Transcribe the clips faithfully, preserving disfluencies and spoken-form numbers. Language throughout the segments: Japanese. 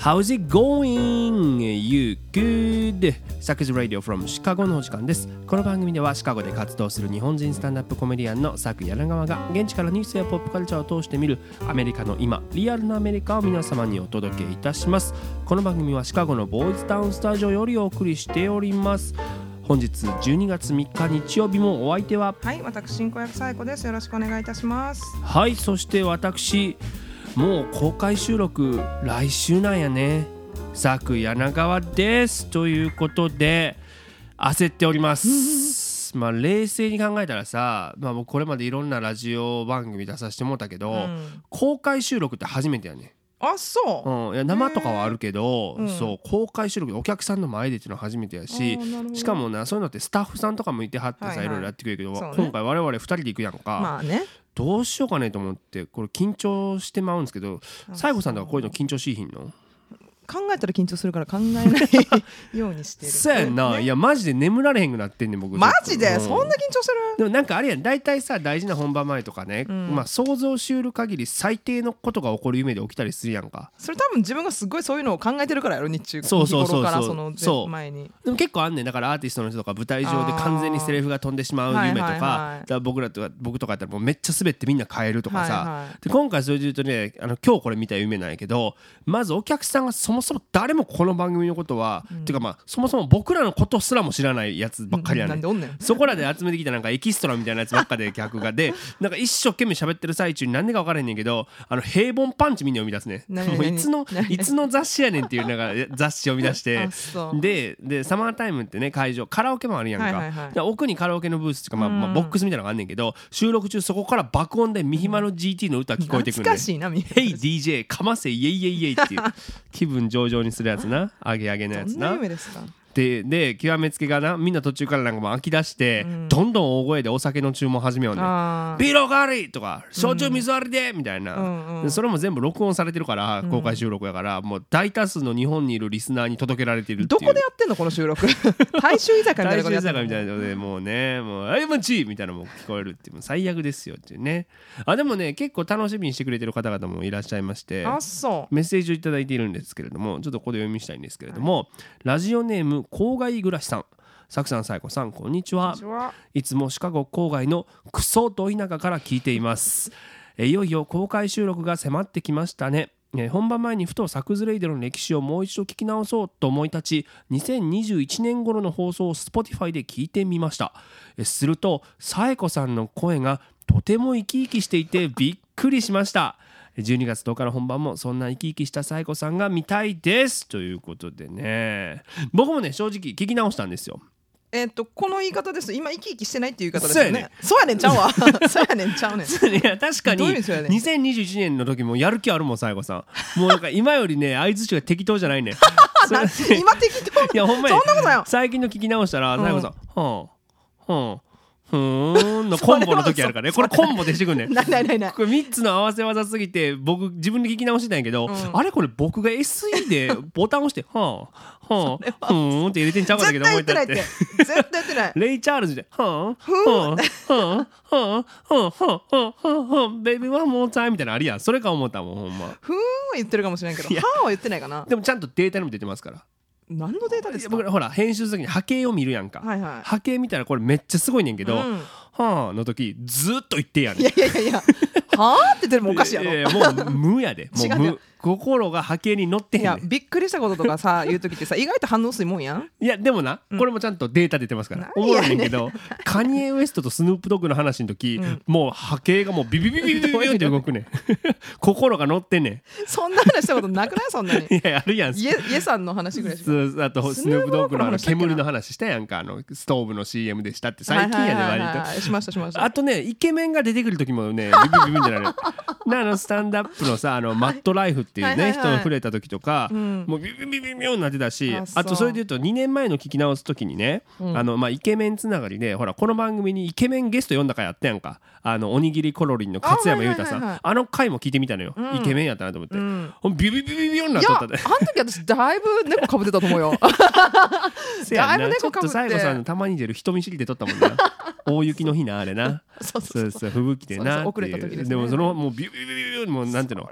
How's it going? You good? サクズ Radio from シカゴのお時間です。この番組ではシカゴで活動する日本人スタンダップコメディアンのサク柳川が現地からニュースやポップカルチャーを通して見るアメリカの今、リアルなアメリカを皆様にお届けいたします。この番組はシカゴのボーイズタウンスタジオよりお送りしております。本日じゅうにがつみっか日曜日もお相手は、 はい、私進行役サイコです。よろしくお願いいたします。 はい、そして私もう公開収録来週なんやね。サク柳川ですということで焦っておりますまあ冷静に考えたらさ、まあ、僕これまでいろんなラジオ番組出させてもらったけど、うん、公開収録って初めてやね。 あ、そう、 うん、いや生とかはあるけど、うん、そう公開収録でお客さんの前でっていうのは初めてやし、しかもなそういうのってスタッフさんとかもいてはってさ、はいはい、いろいろやってくれるけど、ね、今回我々ふたりで行くやんか、 まあね、 どうしようかねと思ってこれ緊張してまうんですけど、西郷さんとかこういうの緊張しいひんの？ 考えたら緊張するから考えないようにしてる。 そうやんな、ね、いやマジで眠られへんくなってんねん僕。 マジで、うん、そんな緊張する？ でもなんかあれやん、大体さ大事な本番前とかね、うん、まあ想像しうる限り最低のことが起こる夢で起きたりするやんか。 それ多分自分がすごいそういうのを考えてるからやろ、日中そうそうそうそう、 日頃からその前に。 でも結構あんねん。だからアーティストの人とか舞台上で完全にセリフが飛んでしまう夢とか、はいはいはい、だから僕らとか僕とかやったらもうめっちゃ滑ってみんな変えるとかさ、はいはい、で今回それで言うとね、あの今日これ見た夢なんやけど、まずお客さんがそもそも誰もこの番組のことは、うん、ていうかまあそもそも僕らのことすらも知らないやつばっかりやねん。 なんでおんねん。そこらで集めてきたなんかエキストラみたいなやつばっかで客がでなんか一生懸命喋ってる最中に何でか分からへんねんけど、あの平凡パンチみんな読み出すね。もういつのいつの雑誌やねんっていうなんか雑誌読み出してででサマータイムってね、会場カラオケもあるやんか、はいはいはい、で奥にカラオケのブースとか、まあまあ、ボックスみたいなのがあんねんけど、収録中そこから爆音でミヒマの ジーティー の歌聞こえてくるね。 懐かしいな。 ヘイ ディージェー かませイエイエイエイっていう気分上々にするやつな、アゲアゲのやつな。 どんな夢ですか？ で, で極めつけがな、みんな途中からなんかもう飽き出して、うん、どんどん大声でお酒の注文始めようね。ビールおかわりとか焼酎水割りで、うん、みたいな、うんうん、それも全部録音されてるから、うん、公開収録やからもう大多数の日本にいるリスナーに届けられてるっていう。 どこでやってんのこの収録？大衆居酒屋みたいなことやってんの？大衆居酒屋みたいなのでもうね、もうあいまちみたいなのも聞こえるっていう、最悪ですよっていうね。あでもね、結構楽しみにしてくれてる方々もいらっしゃいまして、 あそうメッセージをいただいているんですけれども、ちょっとここで読みしたいんですけれども、はい、ラジオネーム郊外暮らしさん、サクさん、サイコさん、こんにちは。いつもシカゴ郊外のクソど田舎から聞いていますえいよいよ公開収録が迫ってきましたね。え本番前にふとサクズレイデの歴史をもう一度聞き直そうと思い立ち、にせんにじゅういちねん頃の放送を Spotify で聞いてみました。えするとサイコさんの声がとても生き生きしていてびっくりしました。じゅうにがつとおかの本番もそんな生き生きしたサイコさんが見たいですということでね、僕もね正直聞き直したんですよ。 えー、っとこの言い方です。今生き生きしてないっていう言い方ですよね。そうやねんちゃうわそうやねんちゃうねん。 いや確かににせんにじゅういちねんの時もやる気あるもん、サイコさん。もうなんか今よりね相づちが適当じゃないねん今適当？ いやほんまにそんなことないよ。 最近の聞き直したらサイコさん、はあはあふーんのコンボの時あるからね。これコンボでしてくんねん。 ないないないない。 これみっつの合わせ技すぎて僕自分で聞き直してたんやけど、うん、あれこれ僕が エスイー でボタン押してはあはあふーんって入れてんちゃうかだけど思い立って絶対言ってないって。 レイチャールズではあふーんはあはあはあはあはあはあベイビーワンモータイムみたいなのあるやん。それか思ったもんほんま。 ふーんは言ってるかもしれんけど、はあは言ってないかな。 でもちゃんとデータにも出てますから。 何のデータですか？ 僕ほら編集する時に波形を見るやんか、はいはい、波形見たらこれめっちゃすごいねんけど、うん、はあの時ずっと言ってやねん。 いやいやいやいやはあって言ってるもおかしいやろ。いやいやもう無やでもう無心が波形に乗ってへんねん。 いやびっくりしたこととかさ言う時ってさ意外と反応薄いもんやん。 いやでもな、うん、これもちゃんとデータ出てますからおもろいねんけど、カニエ・ウエストとスヌープドッグの話の時、うん、もう波形がもうビビビビビビビビって動くねん心が乗ってんねん。 そんな話したことなくない？そんなに。 いやあるやん。 イエ、イエさんの話ぐらいしか。 あとスヌープドッグのあの煙の話したやんか、あのストーブの シーエム でしたって最近やで割としましたしました。 あとねイケメンが出てくる時もねビビビビンじゃないなあのスタンダップのさあのマットライフっていうね、はいはいはいはい、人の触れた時とか、うん、もうビビビビビビになってたし、 あ, あとそれで言うとにねんまえの聞き直す時にね、うん、あのまあイケメンつながりでほらこの番組にイケメンゲスト呼んだ回やったやんか、あのおにぎりコロリンの勝山裕太さん あ,、はいはいはいはい、あの回も聞いてみたのよ、うん、イケメンやったなと思って、うん、ビビビビビになっとったで。 いやあの時私だいぶ猫かぶってたと思うよせやなだいぶ猫かぶってちょっと西郷さんのたまに出る人見知りで撮ったもんな大雪の日なあれなそうそうそうそう吹雪でなそうそう遅れた時ですね。 でもそのもうビビビビビもうなんていうの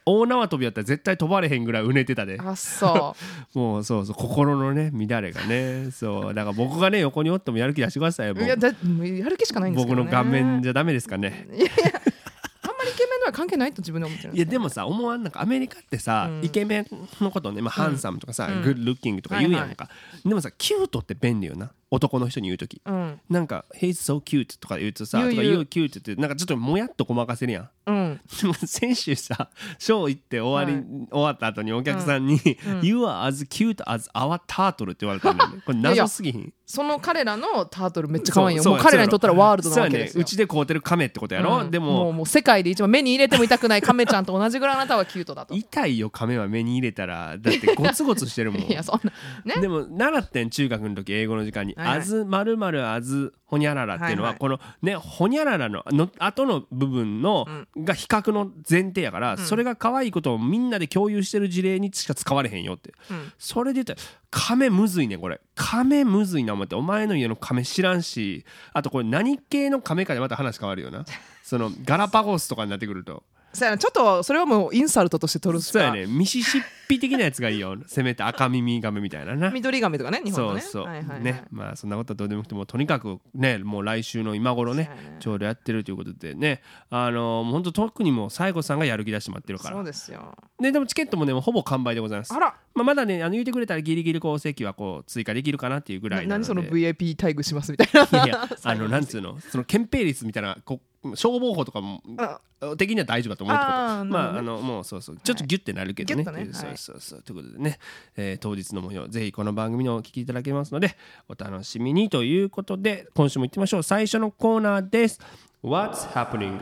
大縄跳びやったら絶対飛ばれへんぐらいうねてたで。 あそうもうそうそう心のね乱れがねそうだから僕がね横におってもやる気出してくださいよ。 いやだもうやる気しかないんですけどね。 僕の顔面じゃダメですかね。 いやいやあんまりイケメンとは関係ないと自分で思ってるんです。 いやでもさ思わんなんかアメリカってさ、うん、イケメンのことね、まあ、ハンサムとかさ、うん、グッドルッキングとか言うやんか、はいはい、でもさキュートって便利よな男の人に言うとき、うん、なんか He's so cute とか言うとさとか You're cute ってなんかちょっともやっとごまかせるやん、うん、先週さショー行って終わり、はい、終わった後にお客さんに、うん、You are as cute as our turtle って言われたんだよね。これ謎すぎひん。いやいやその彼らのタートルめっちゃ可愛いよ。もう彼らにとったらワールドなわけですよ。 うちで飼うてるカメってことやろ、うん、でももう、もう世界で一番目に入れても痛くないカメちゃんと同じぐらいあなたはキュートだと。 痛いよカメは目に入れたら。だってゴツゴツしてるもん。 いやそんな、ね、 でも習ってん中学の時英語の時間に、はいはい、あずまるまるあずほにゃららっていうのは、はいはい、このねほにゃららのの後の部分の、うん、が比較の前提やから、うん、それが可愛いことをみんなで共有してる事例にしか使われへんよって、うん、それで言ったらカメむずいねこれ。カメむずいな思って。お前の家のカメ知らんし、あとこれ何系のカメかでまた話変わるよな。そのガラパゴスとかになってくるとそうやな、ちょっとそれはもうインサルトとして取るしか。 そうやね、ミシシッピ的なやつがいいよ。せめて赤耳ガメみたいなな。 緑ガメとかね、日本のね。 そうそう、 はいはいはい、 ね、まあそんなことはどうでもよくてもとにかくね、もう来週の今頃ね、ねちょうどやってるということでね、あのー、本当特にもう西郷さんがやる気出してもらってるから。そうですよ。ででもチケットもねもうほぼ完売でございます。あら。まあ、まだねあの言ってくれたらギリギリこう席はこう追加できるかなっていうぐらいなので。 何その ブイアイピー 待遇しますみたいな。 いやあのなんつうのその憲兵率みたいなこ消防法とかも的には大丈夫だと思うってこと。あまああのもうそうそうちょっとギュッてなるけどね。はい、ねそうそうそう、はい、ということでね、えー、当日の模様ぜひこの番組のお聞きいただけますのでお楽しみにということで今週も行ってみましょう。最初のコーナーです。 What's happening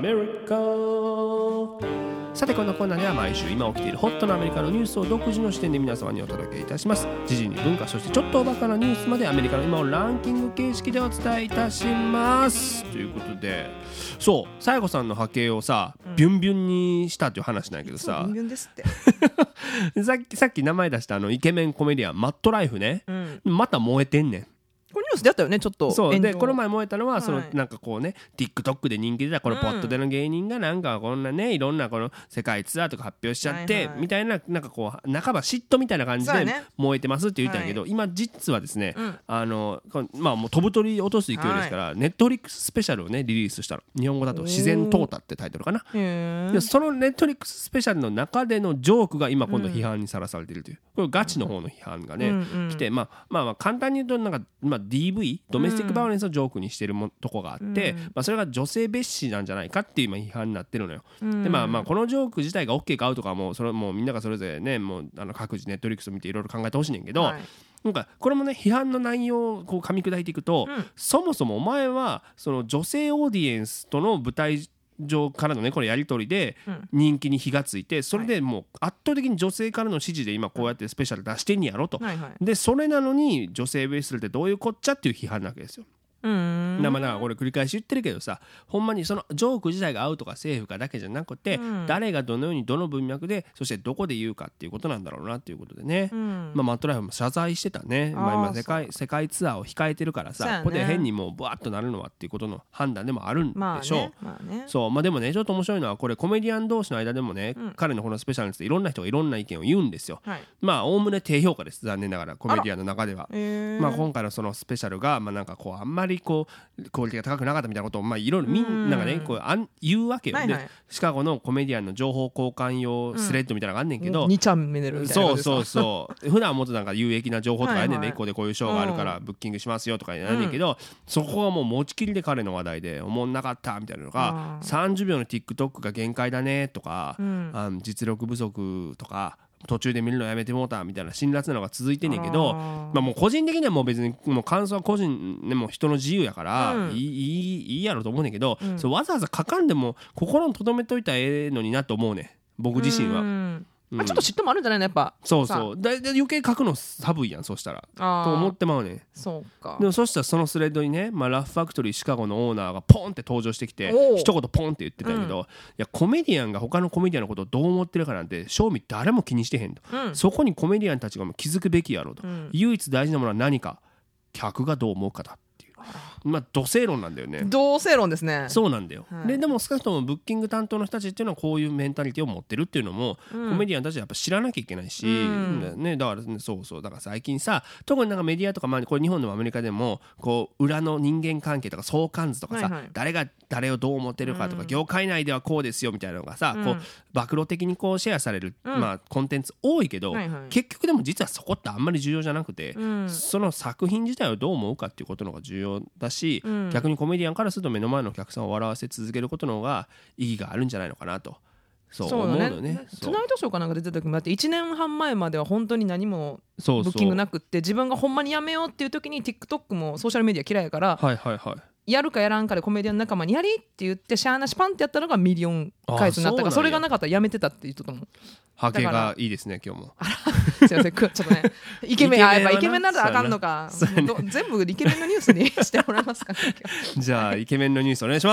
America。 さてこのコーナーでは毎週今起きているホットなアメリカのニュースを独自の視点で皆様にお届けいたします。時事に文化そしてちょっとおバカなニュースまでアメリカの今をランキング形式でお伝えいたしますということで、そう西郷さんの波形をさ、うん、ビュンビュンにしたっていう話なんやけどさ、 ビュンビュンですってさっきさっき名前出したあのイケメンコメディアンマットライフね、うん、また燃えてんねん。 これニュースであったよねちょっと。 そうでこの前燃えたのは、はい、そのなんかこうね TikTok で人気でたこのポットでの芸人がなんかこんなねいろんなこの世界ツアーとか発表しちゃって、はいはい、みたいななんかこう半ば嫉妬みたいな感じで燃えてますって言ったんやけど、はい、今実はですね、うん、あのまあもう飛ぶ鳥落とす勢いですから、はい、ネットフリックススペシャルをねリリースしたの。日本語だと自然淘汰ってタイトルかな。でそのネットフリックススペシャルの中でのジョークが今今度批判にさらされているという、これガチの方の批判がね、うんうん、来て、まあ、まあまあ簡単に言うとなんか、まあ、ディーブイ ドメスティックバイオレンスをジョークにしてるもとこがあって、うんまあ、それが女性蔑視なんじゃないかっていう今批判になってるのよ、うん、でまあまあこのジョーク自体が OK かアウトかもうそれもうみんながそれぞれねもうあの各自ネットフリックスを見ていろいろ考えてほしいねんけど、はい、なんかこれもね批判の内容をこう噛み砕いていくと、うん、そもそもお前はその女性オーディエンスとの舞台上からのねこれやり取りで人気に火がついて、それでもう圧倒的に女性からの支持で今こうやってスペシャル出してんやろと、はいはい、でそれなのに女性ベースってどういうこっちゃっていう批判なわけですよ。うんだからこれ繰り返し言ってるけどさ、ほんまにそのジョーク自体が合うとかセーフかだけじゃなくて、うん、誰がどのようにどの文脈でそしてどこで言うかっていうことなんだろうなっていうことでね、うんまあ、マットライフも謝罪してたね。まあ、今世界世界ツアーを控えてるからさ、ね、ここで変にもうバーッとなるのはっていうことの判断でもあるんでしょう、まあねまあね、そうまあでもねちょっと面白いのはこれコメディアン同士の間でもね、うん、彼のこのスペシャルについていろんな人がいろんな意見を言うんですよ、はい、まあおおむね低評価です。残念ながらコメディアンの中では、まあ、今回のそのスペシャルがまあなんかこうあんまりこうクオリティが高くなかったみたいなことをまあいろいろみんながねこうあん言うわけよ、はいはい、でシカゴのコメディアンの情報交換用スレッドみたいなのがあんねんけど、 うん、にちゃんめねるみたいなそうそうそう普段はもっとなんか有益な情報とかあんねんね、はいはい、一個でこういうショーがあるからブッキングしますよとかやんねんけど、うん、そこがもう持ちきりで彼の話題で思んなかったみたいなのがさんじゅうびょうの TikTok が限界だねとか、うん、あの実力不足とか途中で見るのやめてもうたみたいな辛辣なのが続いてんねんけど、まあもう個人的にはもう別にもう感想は個人でも人の自由やから、うん、いいいいやろと思うねんけど、うん、それわざわざ書かんでも心に留めといたらええのになと思うねん僕自身は。うんうんまあ、ちょっと嫉妬もあるんじゃないのやっぱ。 そうそうだだ余計書くの寒いやんそしたらと思ってまうねん。 そうか。 でもそしたらそのスレッドにね、まあ、ラフファクトリーシカゴのオーナーがポンって登場してきて一言ポンって言ってたけど、うん、いやコメディアンが他のコメディアンのことをどう思ってるかなんて正味誰も気にしてへんと、うん、そこにコメディアンたちが気づくべきやろと、うん、唯一大事なものは何か客がどう思うかだっていうまあ土星論なんだよね。 同性論ですね。 そうなんだよ、 はい、 で, でも少なくともブッキング担当の人たちっていうのはこういうメンタリティを持ってるっていうのも、うん、コメディアンたちはやっぱ知らなきゃいけないし、うんね、だから、ね、そうそうだから最近さ特になんかメディアとか、まあ、これ日本でもアメリカでもこう裏の人間関係とか相関図とかさ、はいはい、誰が誰をどう思ってるかとか、うん、業界内ではこうですよみたいなのがさ、うん、こう暴露的にこうシェアされる、うんまあ、コンテンツ多いけど、はいはい、結局でも実はそこってあんまり重要じゃなくて、うん、その作品自体をどう思うかっていうことの方が重要だし、うん、逆にコメディアンからすると目の前のお客さんを笑わせ続けることの方が意義があるんじゃないのかなとそう思うのね。 トゥナイトショーかなんか出てた時もだっていちねんはん前までは本当に何もブッキングなくって自分がほんまにやめようっていう時に TikTok もソーシャルメディア嫌いやから、はいはいはい、やるかやらんかでコメディアン仲間にやりって言ってシャーなしパンってやったのがミリオン回数になったから そ, それがなかったらやめてたって言っとったもん。 波形がいいですね今日も。 すいませんちょっとねイケメンやっぱイケメンならあかんのか、ね、全部イケメンのニュースにしてもらえますか、ね、 じゃあイケメンのニュースお願いします。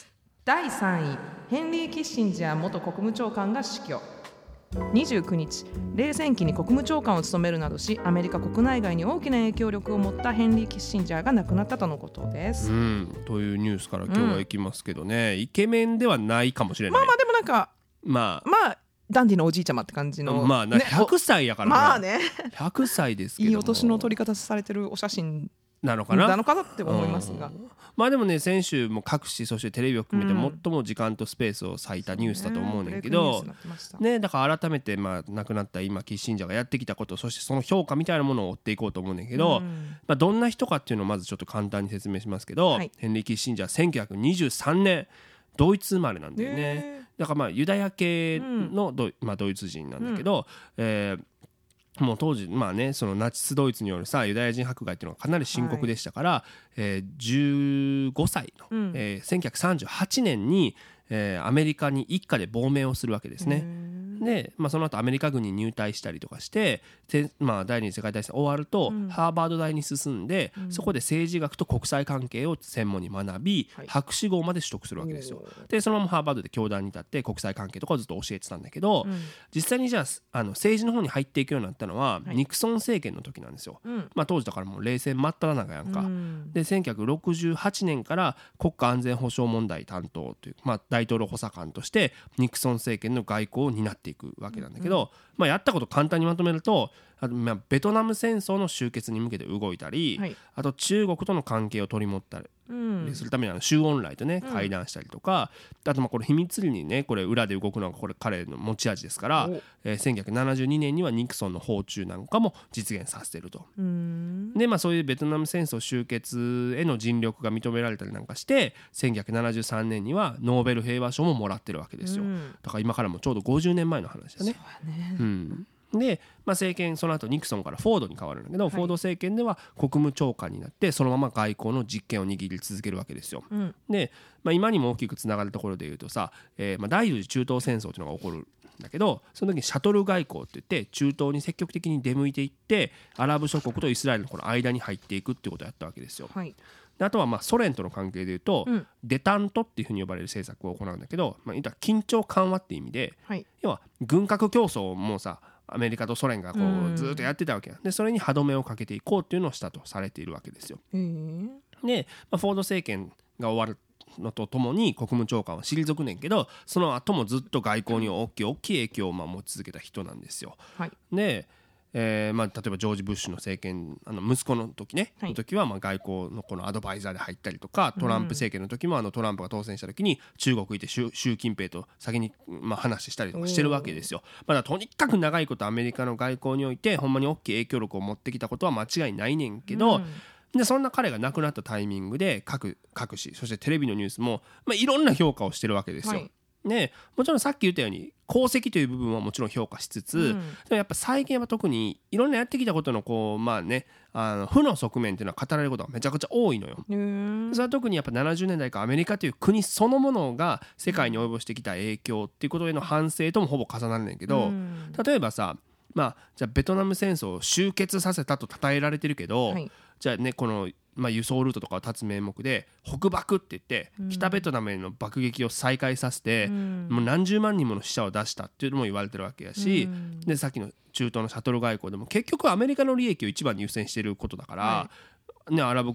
だいさんいヘンリー・キッシンジャー元国務長官が死去。にじゅうくにち冷戦期に国務長官を務めるなどしアメリカ国内外に大きな影響力を持ったヘンリー・キッシンジャーが亡くなったとのことです、うん、 というニュースから今日はいきますけどね、うん、イケメンではないかもしれない。 まあまあでもなんかまあまあダンディのおじいちゃまって感じの、 まあね、ひゃくさいやからな、 まあね、 ひゃくさいですけどもいいお年の取り方されてるお写真なのかななのかなって思いますが、うん、 まあでもね先週も各紙そしてテレビを含めて最も時間とスペースを割いたニュースだと思うねんけど、ね、だから改めてまあ亡くなった今キッシンジャーがやってきたことそしてその評価みたいなものを追っていこうと思うねんけど、うんまあ、どんな人かっていうのをまずちょっと簡単に説明しますけど、はい、ヘンリー・キッシンジャーせんきゅうひゃくにじゅうさんねんドイツ生まれなんだよね。だからまあユダヤ系の ド,、まあ、ドイツ人なんだけど、うんえーもう当時まあねそのナチスドイツによるさユダヤ人迫害っていうのがかなり深刻でしたから、はいえー、じゅうごさいの、うんえー、せんきゅうひゃくさんじゅうはちねんに、えー、アメリカに一家で亡命をするわけですね。で、まあ、その後アメリカ軍に入隊したりとかして、まあ、第二次世界大戦終わると、うん、ハーバード大に進んで、うん、そこで政治学と国際関係を専門に学び、はい、博士号まで取得するわけですよ。でそのままハーバードで教壇に立って国際関係とかをずっと教えてたんだけど、うん、実際にじゃあ、あの政治の方に入っていくようになったのは、はい、ニクソン政権の時なんですよ、うんまあ、当時だからもう冷戦真っ只中やんか、うん、でせんきゅうひゃくろくじゅうはちねんから国家安全保障問題担当という、まあ、大統領補佐官としてニクソン政権の外交を担っていくわけなんだけど、うんまあ、やったこと簡単にまとめるとあとまあベトナム戦争の終結に向けて動いたり、はい、あと中国との関係を取り持ったりするためにあの周恩来とね会談したりとか、うん、あとまあこれ秘密裏にねこれ裏で動くのがこれ彼の持ち味ですから、えー、せんきゅうひゃくななじゅうにねんにはニクソンの訪中なんかも実現させてると。うんでまあそういうベトナム戦争終結への尽力が認められたりなんかしてせんきゅうひゃくななじゅうさんねんにはノーベル平和賞ももらってるわけですよ、うん、だから今からもちょうどごじゅうねんまえの話だね。 そうやね、 うんで、まあ、政権その後ニクソンからフォードに変わるんだけど、はい、フォード政権では国務長官になってそのまま外交の実権を握り続けるわけですよ、うん、で、まあ、今にも大きくつながるところでいうとさ、えーまあ、第四次中東戦争というのが起こるんだけどその時にシャトル外交っていって中東に積極的に出向いていってアラブ諸国とイスラエルのこの間に入っていくっていうことをやったわけですよ、はいであとはまあソ連との関係でいうと、うん、デタントっていうふうに呼ばれる政策を行うんだけど、まあ、言ったら緊張緩和っていう意味で、はい、要は軍拡競争もさアメリカとソ連がこうずっとやってたわけやでそれに歯止めをかけていこうっていうのをしたとされているわけですよ。で、まあ、フォード政権が終わるのとともに国務長官は退くねんけどその後もずっと外交に大きい大きい影響をまあ持ち続けた人なんですよ。はい、でえーまあ、例えばジョージ・ブッシュの政権あの息子の時ね、はい、の時はまあ外交のこのアドバイザーで入ったりとかトランプ政権の時もあのトランプが当選した時に中国行って習近平と先にまあ話したりとかしてるわけですよ。まだとにかく長いことアメリカの外交においてほんまに大きい影響力を持ってきたことは間違いないねんけど、うんでそんな彼が亡くなったタイミングで各各紙そしてテレビのニュースも、まあ、いろんな評価をしてるわけですよ。はいね、もちろんさっき言ったように功績という部分はもちろん評価しつつ、うん、でもやっぱ最近は特にいろんなやってきたことのこうまあねあの負の側面っていうのは語られることがめちゃくちゃ多いのよ。それは特にやっぱななじゅうねんだいからアメリカという国そのものが世界に及ぼしてきた影響っていうことへの反省ともほぼ重なるんだけど、うん、例えばさまあじゃあベトナム戦争を終結させたと称えられてるけど、はい、じゃあねこのまあ、輸送ルートとかを立つ名目で北爆って言って、うん、北ベトナムへの爆撃を再開させて、うん、もう何十万人もの死者を出したっていうのも言われてるわけやし、うん、でさっきの中東のシャトル外交でも結局アメリカの利益を一番に優先していることだから、はいね、アラブ国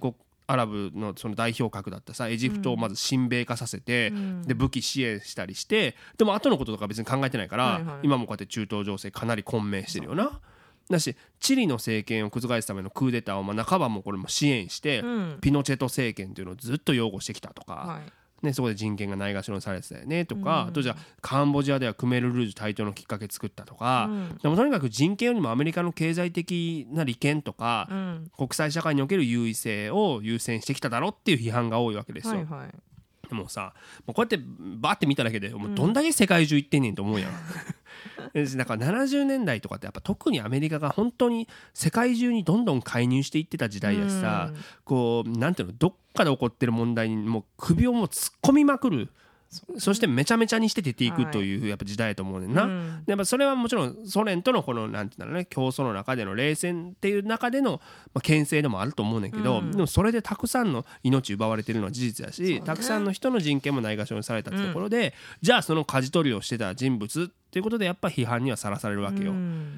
アラブのその代表格だったさエジプトをまず親米化させて、うん、で武器支援したりしてでも後のこととか別に考えてないから、はいはい、今もこうやって中東情勢かなり混迷してるよな。だしチリの政権を覆すためのクーデターをまあ半ばもこれも支援して、うん、ピノチェト政権というのをずっと擁護してきたとか、はいね、そこで人権がないがしろにされてたよねとか、うん、あとじゃあカンボジアではクメルルージュ台頭のきっかけ作ったとか、うん、でもとにかく人権よりもアメリカの経済的な利権とか、うん、国際社会における優位性を優先してきただろっていう批判が多いわけですよ、はいはい、でもさもうこうやってバーって見ただけでもうどんだけ世界中行ってんねんと思うやん、うん、だからななじゅうねんだいとかってやっぱ特にアメリカが本当に世界中にどんどん介入していってた時代だしさ、うん、こうなんていうのどっかで起こってる問題にもう首をもう突っ込みまくる そ, そしてめちゃめちゃにして出ていくというやっぱ時代だと思うねんな、はいうん、でやっぱそれはもちろんソ連とのこのなんていうんだろうね競争の中での冷戦っていう中でのまあ牽制でもあると思うねんけど、うん、でもそれでたくさんの命奪われてるのは事実だし、ね、たくさんの人の人権もないがしろにされたってところで、うん、じゃあその舵取りをしてた人物ということでやっぱ批判にはさらされるわけよ、うん、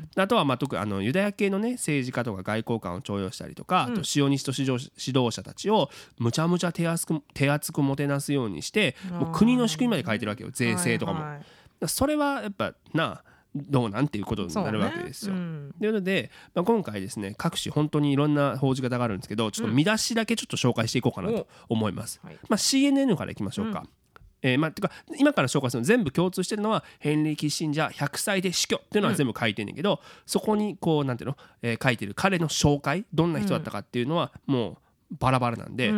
あとはまあ特にあのユダヤ系のね政治家とか外交官を重用したりとか、うん、あとシオニスト指導、指導者たちをむちゃむちゃ手厚く、手厚くもてなすようにしてもう国の仕組みまで書いてるわけよ税制とかも、はいはい、それはやっぱなどうなんていうことになるわけですよ、ねうん、というので、まあ、今回ですね各種本当にいろんな報じ方があるんですけどちょっと見出しだけちょっと紹介していこうかなと思います、うんはいまあ、シーエヌエヌ からいきましょうか、うんえーまあ、てか今から紹介するの全部共通してるのはヘンリー・キッシンジャーひゃくさいで死去っていうのは全部書いてるんだけど、うん、そこにこうなんていうの、えー、書いてる彼の紹介どんな人だったかっていうのはもうバラバラなんで、うん、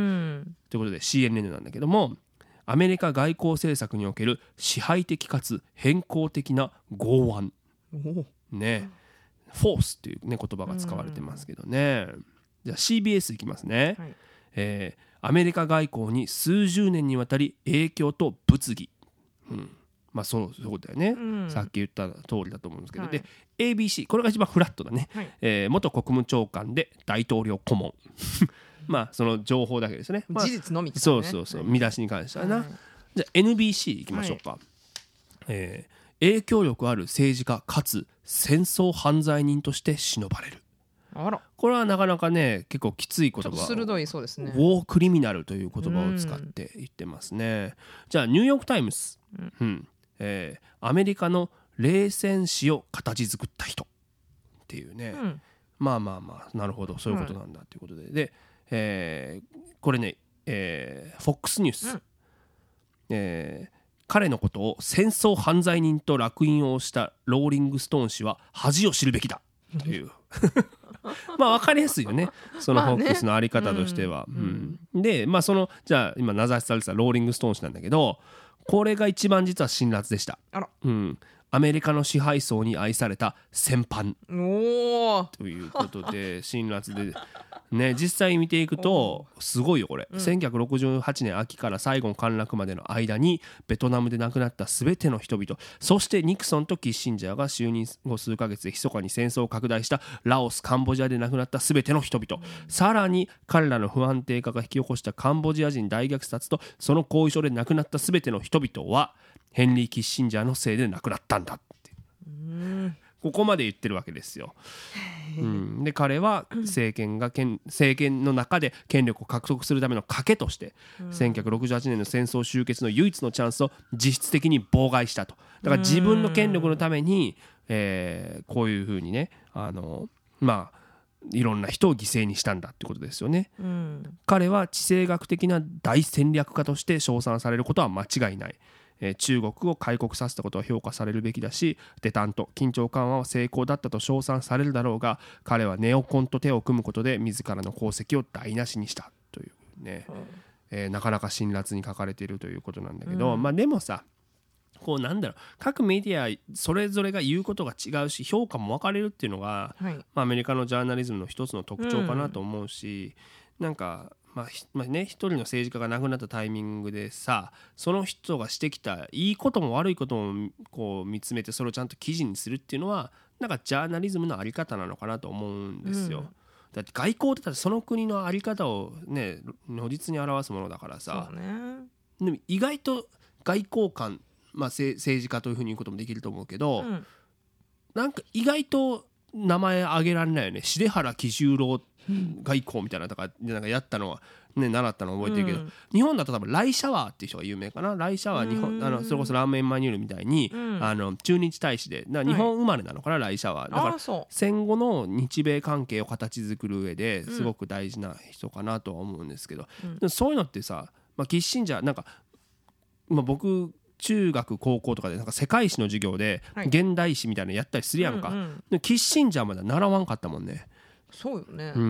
ということで シーエヌエヌ なんだけどもアメリカ外交政策における支配的かつ変更的な剛腕ねフォースっていう、ね、言葉が使われてますけどね、うん、じゃあ シービーエス いきますね、はいえーアメリカ外交に数十年にわたり影響と物議、うん、まあそうそういうことだよね、うん、さっき言った通りだと思うんですけど、はい、で エービーシー これが一番フラットだね、はいえー、元国務長官で大統領顧問まあその情報だけですね、まあ、 事実のみ、ね、 そうそうそう、はい、見出しに関してはな、はい、じゃあ エヌビーシー いきましょうか、はいえー、影響力ある政治家かつ戦争犯罪人として忍ばれる。あらこれはなかなかね結構きつい言葉、 鋭いそうですね、 ウォークリミナルという言葉を使って言ってますね。じゃあニューヨークタイムズ、うんうんえー、アメリカの冷戦史を形作った人っていうね、うん、まあまあまあなるほどそういうことなんだということで、うん、で、えー、これね、えー、フォックスニュース、うんえー、彼のことを戦争犯罪人と烙印をしたローリングストーン氏は恥を知るべきだというまあ分かりやすいよねそのフォックスのあり方としては、まあねうんうん、でまあそのじゃあ今名指しされてたローリングストーン氏なんだけどこれが一番実は辛辣でした。あら、うん、アメリカの支配層に愛された戦犯ということで辛辣でね実際見ていくとすごいよこれ、うん、せんきゅうひゃくろくじゅうはちねん秋からサイゴン陥落までの間にベトナムで亡くなった全ての人々そしてニクソンとキッシンジャーが就任後数ヶ月で密かに戦争を拡大したラオスカンボジアで亡くなった全ての人々、うん、さらに彼らの不安定化が引き起こしたカンボジア人大虐殺とその後遺症で亡くなった全ての人々はヘンリー・キッシンジャーのせいで亡くなったんだってうんここまで言ってるわけですよ、うん、で彼は政権が権政権の中で権力を獲得するための賭けとして、うん、せんきゅうひゃくろくじゅうはちねんの戦争終結の唯一のチャンスを実質的に妨害したと。だから自分の権力のために、えー、こういうふうにねあのまあいろんな人を犠牲にしたんだってことですよね、うん、彼は地政学的な大戦略家として称賛されることは間違いない。えー、中国を開国させたことは評価されるべきだしデタント緊張緩和は成功だったと称賛されるだろうが彼はネオコンと手を組むことで自らの功績を台無しにしたというね、うんえー、なかなか辛辣に書かれているということなんだけど、うん、まあでもさこうなんだろう各メディアそれぞれが言うことが違うし評価も分かれるっていうのが、はいまあ、アメリカのジャーナリズムの一つの特徴かなと思うし、うん、なんかまあまあね、一人の政治家が亡くなったタイミングでさその人がしてきたいいことも悪いこともこう見つめてそれをちゃんと記事にするっていうのはなんかジャーナリズムのあり方なのかなと思うんですよ、うん、だって外交ってだってその国のあり方をね如実に表すものだからさ、そうね、でも意外と外交官、まあ、政治家というふうに言うこともできると思うけど、うん、なんか意外と名前挙げられないよね。重原喜十郎外交みたいなとかなんかやったのはね習ったの覚えてるけど、うん、日本だと多分ライシャワーっていう人が有名かな。ライシャワー日本あのそれこそラーメンマニュールみたいに、うん、あの駐日大使でだから日本生まれなのかな、はい、ライシャワーだから戦後の日米関係を形作る上ですごく大事な人かなとは思うんですけど、うん、そういうのってさ、まあ、キッシンジャーなんか、まあ、僕中学高校とかでなんか世界史の授業で現代史みたいなのやったりするやんか、はいうんうん、でキッシンジャーまだ習わんかったもんね。 そうよね、 うん、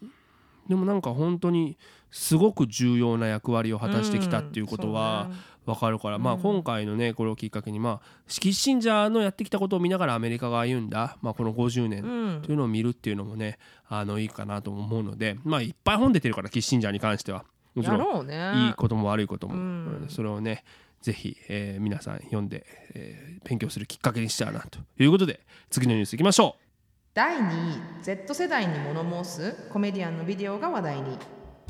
でもなんか本当にすごく重要な役割を果たしてきたっていうことは分かるから、うんねまあ、今回のねこれをきっかけに、まあ、キッシンジャーのやってきたことを見ながらアメリカが歩んだ、まあ、このごじゅうねんというのを見るっていうのもねあのいいかなと思うので、まあ、いっぱい本出てるからキッシンジャーに関してはもちろんいいことも悪いことも、うん、それをねぜひ、えー、皆さん読んで、えー、勉強するきっかけにしちゃうなということで次のニュースいきましょう。 だいにい Z 世代に物申すコメディアンのビデオが話題に。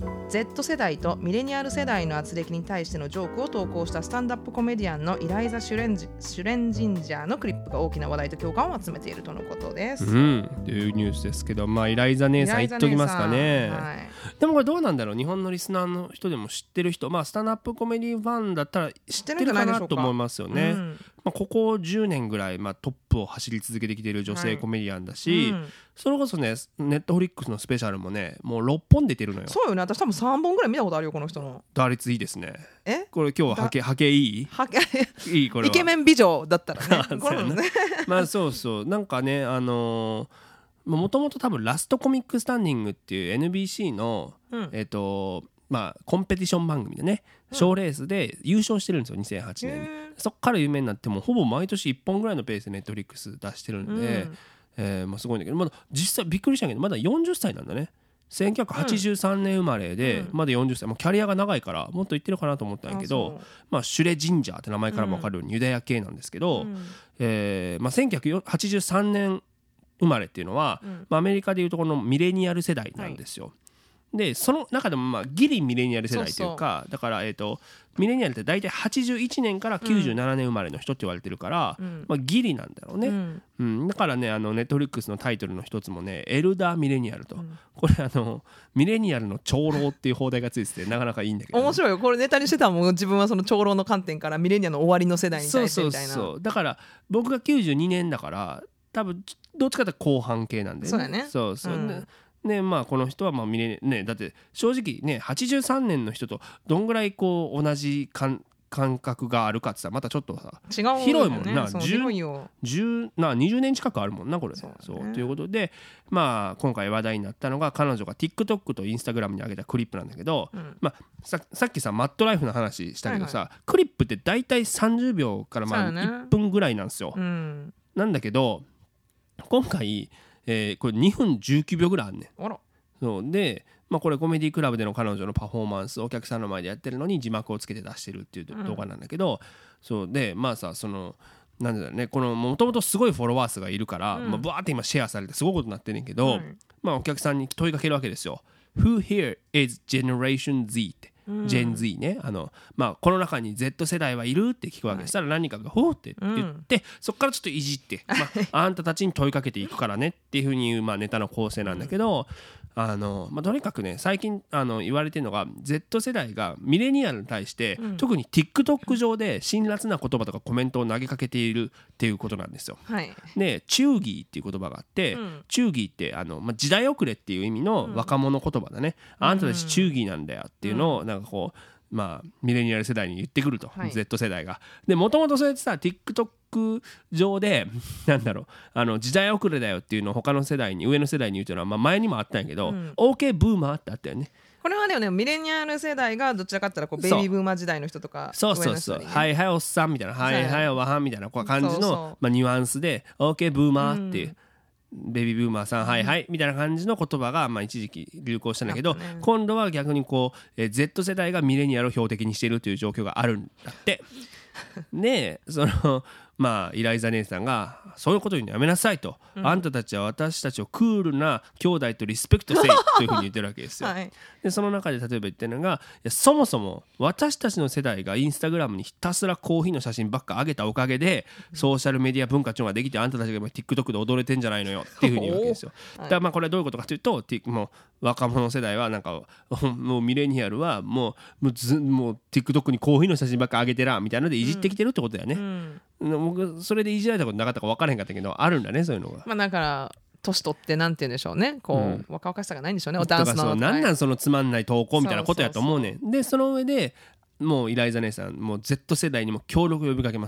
Z 世代とミレニアル世代の圧力に対してのジョークを投稿したスタンダップコメディアンのイライザ・シュレンジ、シュレンジンジャーのクリップが大きな話題と共感を集めているとのことです。 うんというニュースですけど、まあ、イライザ姉さん言っときますかね、はい、でもこれどうなんだろう。日本のリスナーの人でも知ってる人、まあ、スタンダップコメディファンだったら知ってるかなと思いますよね。うんまあ、ここじゅうねんぐらい、まあ、トップを走り続けてきている女性コメディアンだし、はいうん、それこそねネットフリックスのスペシャルもねもうろっぽん出てるのよ。 そうよね。私多分さんぼんぐらい見たことあるよこの人の。 打率いいですね。 えこれ今日はハケハケいいハケいいこれはイケメン美女だったらねこれねまあそうそうなんかねあのー、もともと多分ラストコミックスタンディングっていう エヌビーシー の、うん、えっ、ー、とまあコンペティション番組でね賞レースで優勝してるんですよにせんはちねんに。そっから有名になってもほぼ毎年いっぽんぐらいのペースでネットフリックス出してるんで、うんえーまあ、すごいんだけどまだ実際びっくりしたけどまだよんじゅっさいなんだね。せんきゅうひゃくはちじゅうさんねん生まれで、うん、まだよんじゅっさい、まあ、キャリアが長いからもっといってるかなと思ったんやけどまあ、シュレジンジャーって名前からも分かるようにユダヤ系なんですけど、うんえーまあ、せんきゅうひゃくはちじゅうさんねん生まれっていうのは、うんまあ、アメリカでいうとこのミレニアル世代なんですよ、はいでその中でもまあギリミレニアル世代というかそうそうだからえとミレニアルって大体はちじゅういちねんからきゅうじゅうななねん生まれの人って言われてるから、うんまあ、ギリなんだろうね、うんうん、だからねあのネットフリックスのタイトルの一つもねエルダーミレニアルと、うん、これあのミレニアルの長老っていう放題がついててなかなかいいんだけど、ね、 面白いよこれネタにしてたもん自分はその長老の観点からミレニアルの終わりの世代に対してみたいな。 そうそうそうだから僕がきゅうじゅうにねんだから多分どっちかというと後半系なんで、ね、 そうやねそうそう、うんねまあ、この人はまあミレねだって正直ねはちじゅうさんねんの人とどんぐらいこう同じ感覚があるかってさまたちょっとさ違う、ね、 広いもんな広いよじゅうなにじゅうねん近くあるもんなこれそう、ね、そうということでまあ今回話題になったのが彼女が TikTok と Instagram に上げたクリップなんだけど、うんまあ、さ, さっきさマットライフの話したけどさ、はいはい、クリップって大体さんじゅうびょうからまあいっぷんぐらいなんですよ、うん、なんだけど今回えー、これにふんじゅうきゅうびょうぐらいあんねん。あらそうで、まあ、これコメディクラブでの彼女のパフォーマンスお客さんの前でやってるのに字幕をつけて出してるっていう動画なんだけど、うん、そうでまあさそのなんだろうねこのもともとすごいフォロワー数がいるから、うんまあ、バーって今シェアされてすごいことになってんねんけど、うんまあ、お客さんに問いかけるわけですよ。Who here is Generation Z ってジェン Z ねあの、まあ、この中に Z 世代はいるって聞くわけ、はい、したら何かがほうって言って、うん、そこからちょっといじって、まあ、あんたたちに問いかけていくからねっていうふうに言う、まあ、ネタの構成なんだけど、うんあのまあ、とにかくね最近あの言われてるのが Z 世代がミレニアルに対して、うん、特に TikTok 上で辛辣な言葉とかコメントを投げかけているっていうことなんですよ、はい、でチューギーっていう言葉があって、うん、チューギーってあの、まあ、時代遅れっていう意味の若者言葉だね、うん、あんたたちチューギーなんだよっていうのをなんかこうまあ、ミレニアル世代に言ってくると、はい、Z 世代がでもともとそうやってさ TikTok 上でなんだろうあの時代遅れだよっていうのを他の世代に上の世代に言うというのは、まあ、前にもあったんやけど、うん、OK ブーマーってあったよね。 これはねミレニアル世代がどちらかって言ったらこうベイビーブーマー時代の人とかそうそうそう、ね、はいはいおっさんみたいなはいはいおばはんみたいなこう感じのそうそう、まあ、ニュアンスで OK ブーマーっていう、うんベビーブーマーさん、うん、はいはいみたいな感じの言葉がまあ一時期流行したんだけど、ね、今度は逆にこう、えー、Z 世代がミレニアルを標的にしているという状況があるんだってでそのまあイライザ姉さんがそういうこと言うのやめなさいと、うん、あんたたちは私たちをクールな兄弟とリスペクトせいというふうに言ってるわけですよ、はい、でその中で例えば言ってるのが、いやそもそも私たちの世代がインスタグラムにひたすらコーヒーの写真ばっか上げたおかげでソーシャルメディア文化っていうのができて、あんたたちが今 TikTok で踊れてんじゃないのよっていうふうに言うわけですよ。だからまあこれはどういうことかというと、もう若者世代はなんかもうミレニアルはもうもうずもう TikTok にコーヒーの写真ばっか上げてらみたいなのでいじってきてるってことだよね、うんうん、僕それでいじられたことなかったか分からへんかったけどあるんだね、そういうのが。 まあだから年取ってなんて言うんでしょうね、こう、うん、若々しさがないんでしょうね、おダンスの。 なんなんそのつまんない投稿みたいなことやと思うねん。そうそうそう。でその上でもうイライザ姉さんもう Z 世代にも協力を呼びかけます。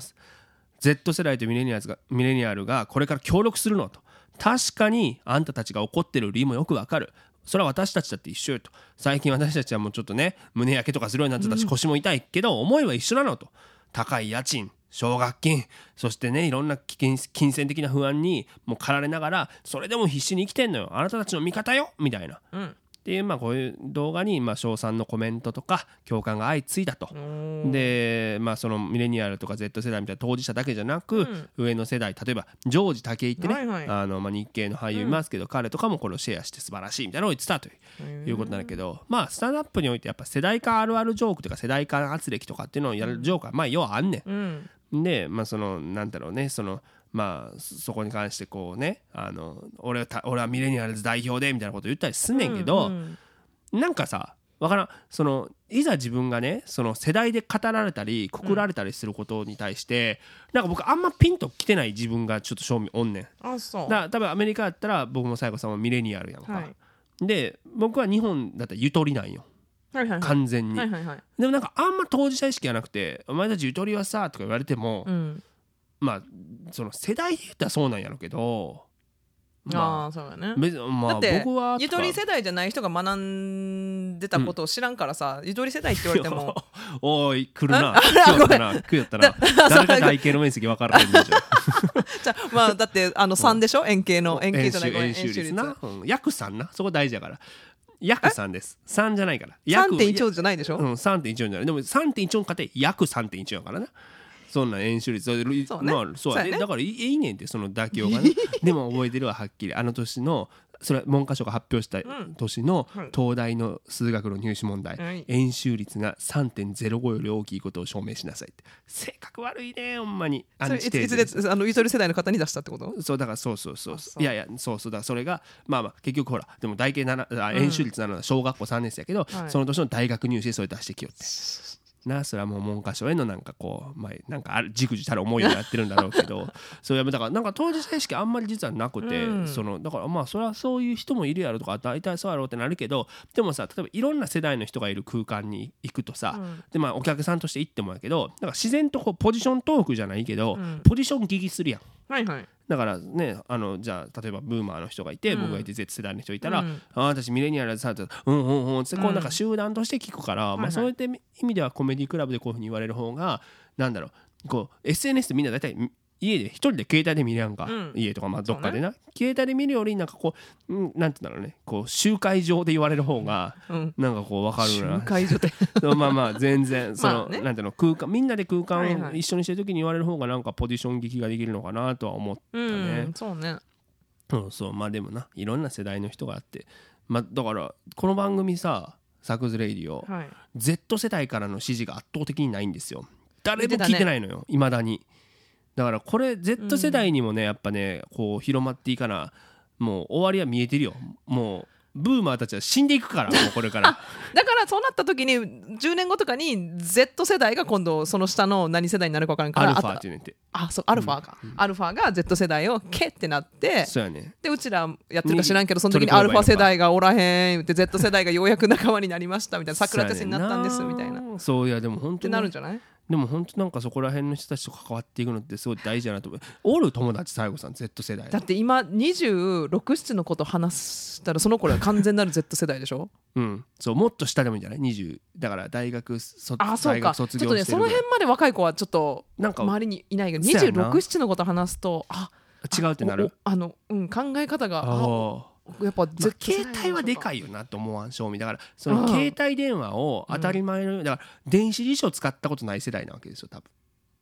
Z 世代とミレニアルがミレニアルがこれから協力するのと、確かにあんたたちが怒ってる理由もよくわかる、それは私たちだって一緒よと。最近私たちはもうちょっとね胸焼けとかするようになってたし、腰も痛いけど思いは一緒なのと。高い家賃、奨学金、そしてねいろんな金銭的な不安にもう駆られながらそれでも必死に生きてんのよ、あなたたちの味方よみたいな、うん、っていうまあこういう動画にまあ称賛のコメントとか共感が相次いだと。でまあそのミレニアルとか Z 世代みたいな当事者だけじゃなく、うん、上の世代、例えばジョージ武井ってね、はいはい、あのまあ日系の俳優いますけど、うん、彼とかもこれをシェアして素晴らしいみたいなのを言ってたということなんだけど、まあスタンドアップにおいてやっぱ世代間あるあるジョークとか世代間圧力とかっていうのをやるジョークはまあ要はあんねん、うん、でまあそのなんだろうね、そのまあそこに関してこうね、あの 俺, は俺はミレニアルズ代表でみたいなことを言ったりすんねんけど、うんうん、なんかさわからん、そのいざ自分がねその世代で語られたりくくられたりすることに対して、うん、なんか僕あんまピンときてない自分がちょっと正味おんねん。 あ、そう。 だから多分アメリカだったら僕もサイコさんはミレニアルやんか、はい、で僕は日本だったらゆとりなんよ、はいはいはい、完全に、はいはいはい、でもなんかあんま当事者意識がなくて、お前たちゆとりはさとか言われても、うん、まあその世代で言ったらそうなんやろうけど、 まあ、あそうだね、まあ、だって僕はゆとり世代じゃない人が学んでたことを知らんからさ、うん、ゆとり世代って言われてもおい来るな来よったな来よったな誰が台形の面積分からへんのじゃじゃあまあだってあのさんでしょ、円形の円形じゃない円周率な、うん、約さんな、そこ大事だから約さんです。さんじゃないから。 さんてんいちよん じゃないでしょ。 うん、さんてんいちよんじゃない。でも さんてんいちよん かて約 さんてんいちよん やからな。そんな円周率。そうね。まあ、そうそうね。だからいいねんってその妥協がね。でも覚えてるわはっきり。あの年のそれは文科省が発表した年の東大の数学の入試問題、はい、円周率が さんてんゼロご より大きいことを証明しなさいって。性格悪いねほんまに。 あのいついつであのゆとり世代の方に出したってこと？ そうだからそうそうそうそういやいやそうそうだ、それがまあまあ結局ほらでも大計なな円周率なのは小学校さんねん生やけど、うん、その年の大学入試でそれ出してきよってな。それはもう文科省へのなんかこう、まあ、なんかあるじくじたる思いをやってるんだろうけどそれはだからなんか当事者意識あんまり実はなくて、うん、そのだからまあそれはそういう人もいるやろとか大体そうやろうってなるけど、でもさ例えばいろんな世代の人がいる空間に行くとさ、うん、でまあお客さんとして行ってもやけど、なんか自然とこうポジショントークじゃないけど、うん、ポジション聞きするやん。 はいはい。 だからね、あのじゃあ例えばブーマーの人がいて、うん、僕がいて Z 世代の人いたら、うん、あ私ミレニアルでさうんうんうんってこうなんか集団として聞くから、うん、まあ、そういった意味ではコメディクラブでこういうふうに言われる方がなんだろう、こう エスエヌエス でみんな大体家で一人で携帯で見れやんか、うん、家とかまあどっかでな、ね、携帯で見るよりなんかこう、うん、なんて言うんだろうね、こう集会場で言われる方がなんかこう分かるな、 集会場でまあまあ全然その、まあね、なんていうの空間みんなで空間を一緒にしてる時に言われる方がなんかポジション聞きができるのかなとは思ったね、うん、 そうね、 うん、そうまあでもないろんな世代の人があって、まあだからこの番組さサクズレイディオ、はい、Z 世代からの支持が圧倒的にないんですよ。誰も聞いてないのよいまだに。だからこれ Z 世代にもねやっぱねこう広まっていかな、もう終わりは見えてるよ。もうブーマーたちは死んでいくからもうこれからだからそうなった時にじゅうねんごとかに Z 世代が今度その下の何世代になるか分からんからアルファって言うねんて。 あそうアルファか、うん、アルファが Z 世代をケってなって、 そうやね、 でうちらやってるか知らんけどその時にアルファ世代がおらへんって Z 世代がようやく仲間になりましたみたいな、桜テスになったんですみたいな、 そういやでも本当に、 ね、ってなるんじゃない？ でも本当なんかそこら辺の人たちと関わっていくのってすごい大事だなと思う。おる友達西郷さん Z 世代だって今にじゅうろく、ななのこと話したらその頃は完全なる Z 世代でしょうんそうもっと下でもいいんじゃない？にじゅうだから大学卒あそうか卒業してる。 ちょっとねその辺まで若い子はちょっと周りにいないけどにじゅうろく、ななのこと話すとあ違うってなる。 あの、うん、考え方があやっぱ、まあ、 携帯はでかいよなと思わん正味だからその携帯電話を当たり前の、うん、だから電子辞書使ったことない世代なわけですよ多分。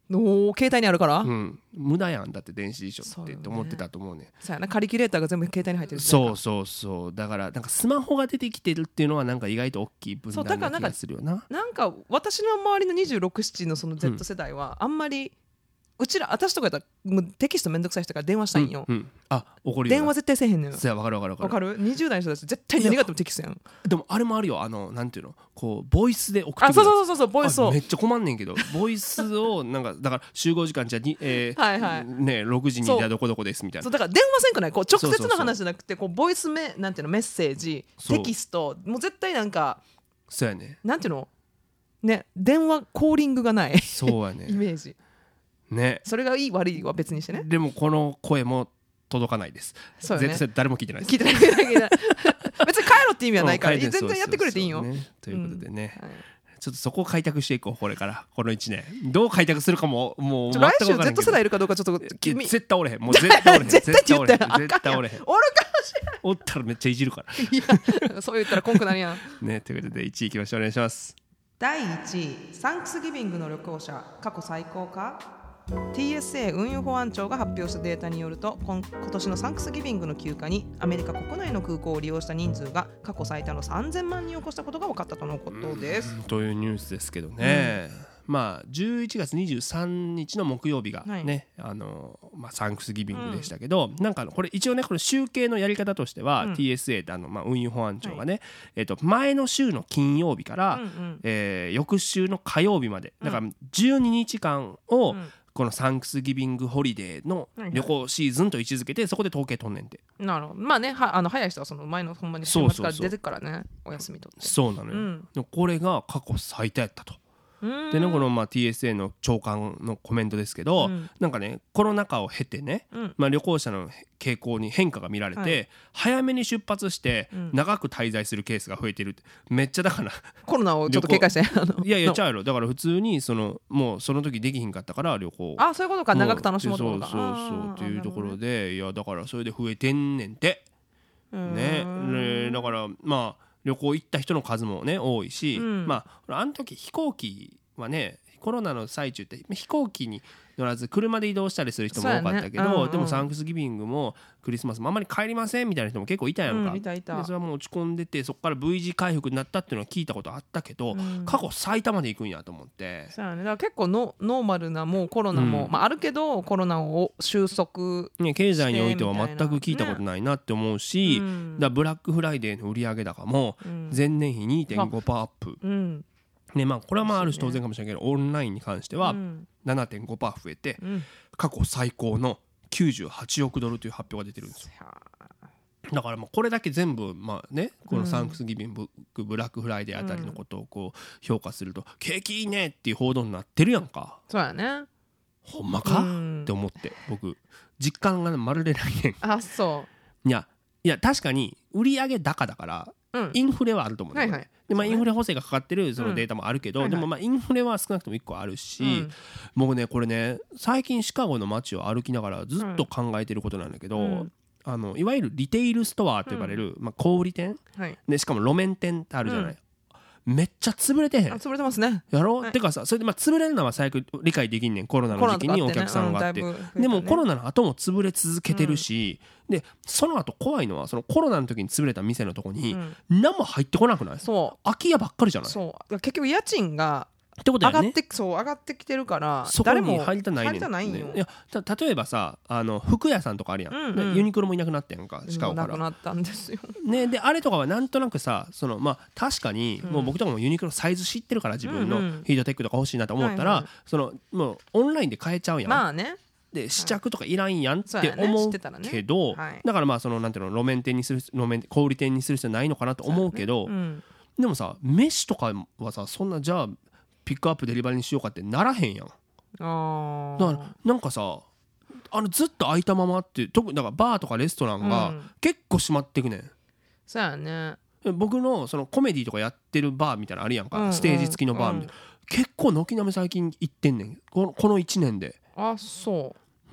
お携帯にあるから、 うん、無駄やんだって電子辞書ってって思ってたと思うね。 そうやな、カリキュレーターが全部携帯に入ってる。 そうそうそう、だからなんかスマホが出てきてるっていうのはなんか意外と大きい分断な気がするよな。 なんか私の周りのにじゅうろく、ななのその Z 世代はあんまり、うちら私とかやったらもうテキストめんどくさい人から電話したいんよ、 うんうん、あ怒るよ電話絶対せえへんのよ。 そうや、分かる分かる分かる。にじゅう代の人たち絶対何があってもテキストやん。 でもあれもあるよ、あのなんていうの、こうボイスで送ってくる。 あ、そうそうそうそう、ボイスをめっちゃ困んねんけどボイスをなんかだから集合時間じゃに、えーはいはいね、ろくじにじゃあどこどこですみたいな。 そうだから電話せんくない、こう直接の話じゃなくて、こうボイスメなんていうの、メッセージ、テキスト、もう絶対なんかそうやね、 なんていうのね、電話コーリングがないそうやねイメージね。 それがいい悪いは別にしてね。 でもこの声も届かないです。そうね、絶対誰も聞いてないです。 聞いてない聞いてない別に帰ろって意味はないから全然やってくれていいよ、 ね、ということでね、うん、はい、 ちょっとそこを開拓していこう。これからこのいちねんどう開拓するかももう全く来週 Z 世代いるかどうかちょっと君絶対おれへん、もう絶対おれへん絶対って言ったら絶対おれへん、 おるかもしれない、 おったらめっちゃいじるからいやそう言ったらこんくなるやんね。ということでいちいいきましょう。お願いします。 だいいちい、サンクスギビングの旅行者過去最高か。 ティーエスエー 運輸保安庁が発表したデータによると、今年のサンクスギビングの休暇にアメリカ国内の空港を利用した人数が過去最多のさんぜんまんにんを超したことが分かったとのことです。 というニュースですけどね、うん、まあじゅういちがつにじゅうさんにちの木曜日がね、はい、あのまあ、サンクスギビングでしたけど、うん、なんかこれ一応ね、これ集計のやり方としては、うん、ティーエスエー ってあの、まあ、運輸保安庁がね、はい、えー、と前の週の金曜日から、うんうん、えー、翌週の火曜日までだからじゅうににちかんを、うん、このサンクスギビングホリデーの旅行シーズンと位置づけて、そこで統計取んねんて。 なるほど。まあね、はあの早い人はその前のほんまに週末から出てからね、お休み取って。 そうなのよ、うん、これが過去最多やったと。でね、このまあ ティーエスエー の長官のコメントですけど、うん、なんかね、コロナ禍を経てね、うん、まあ、旅行者の傾向に変化が見られて、はい、早めに出発して長く滞在するケースが増えてるって。めっちゃだからコロナをちょっと警戒していやいやちゃうやろ。だから普通にそのもうその時できひんかったから旅行、 あ、そういうことか、長く楽しもうってことか。 そうそうそうっていうところで、いやだからそれで増えてんねんてね。ね、だからまあ旅行行った人の数もね多いし、うん、まああの時飛行機はね、コロナの最中って飛行機に乗らず車で移動したりする人も多かったけど、ね、うんうん、でもサンクスギビングもクリスマスもあんまり帰りませんみたいな人も結構いたやんか、うん、いたいた。でそれはもう落ち込んでて、そこから V 字回復になったっていうのは聞いたことあったけど、うん、過去最多まで行くんやと思って。 そうやね、だから結構ノノーマルな、もうコロナも、うん、まあ、あるけどコロナを収束して、ね、 経済においては全く聞いたことないなって思うし、ね、うん、だブラックフライデーの売上高も前年比 にてんごパーセント アップ、うん、ね、まあ、これはまあある種当然かもしれないけど、オンラインに関しては ななてんごパーセント 増えて、うん、過去最高のきゅうじゅうはちおくドルという発表が出てるんですよ。だからもうこれだけ全部まあね、このサンクスギビング、うん、ブラックフライデーあたりのことをこう評価すると、景気いいねっていう報道になってるやんか。 そうやね、 ほんまか、うん、って思って僕実感がまるでないねん。 あ、そう。 いやいや確かに売上高だから、うん、インフレはあると思う、ね、はいはい、でまあ、インフレ補正がかかってるそのデータもあるけど、うん、でもまあインフレは少なくともいっこあるし、うん、もうねこれね、最近シカゴの街を歩きながらずっと考えてることなんだけど、うん、あのいわゆるリテールストアと呼ばれる、うん、まあ、小売店、はい、でしかも路面店ってあるじゃない、うん、めっちゃ潰れてへん。 あ、潰れてますね。 やろ、 はい、 てかさ、それでまあ潰れるのは最悪理解できんねん、コロナの時期にお客さんがあって、ね、うん、でもコロナの後も潰れ続けてるし、うん、でその後怖いのはそのコロナの時に潰れた店のとこに何も入ってこなくない？そう、空き家ばっかりじゃない？ そう結局家賃がってことやね、 上がってそう上がってきてるから、 そこに入りたないねん。 入りたないんよ。 いやた例えばさ、あの服屋さんとかあるやん、うんうん、ユニクロもいなくなってんやんか、シカゴから。 なくなったんですよ、 ね、であれとかはなんとなくさ、そのまあ確かにもう僕とかもユニクロサイズ知ってるから、自分のヒートテックとか欲しいなと思ったら、うんうん、そのもうオンラインで買えちゃうやん。 まあね、 で試着とかいらんやんって思うけど、はいねね、だからまあそのなんていうの、路面店にする路面小売店にする必要ないのかなと思うけど、ね、うん、でもさ飯とかはさ、そんなじゃあピックアップデリバリーにしようかってならへんやん。あだからなんかさ、あのずっと開いたままって、特にだからバーとかレストランが結構閉まっていくねん、うん、 そうやね。 僕のそのコメディとかやってるバーみたいなのあるやんか、うんうん、ステージ付きのバーみたいな、うん、結構軒並み最近行ってんねん、この、このいちねんで。 あ、そう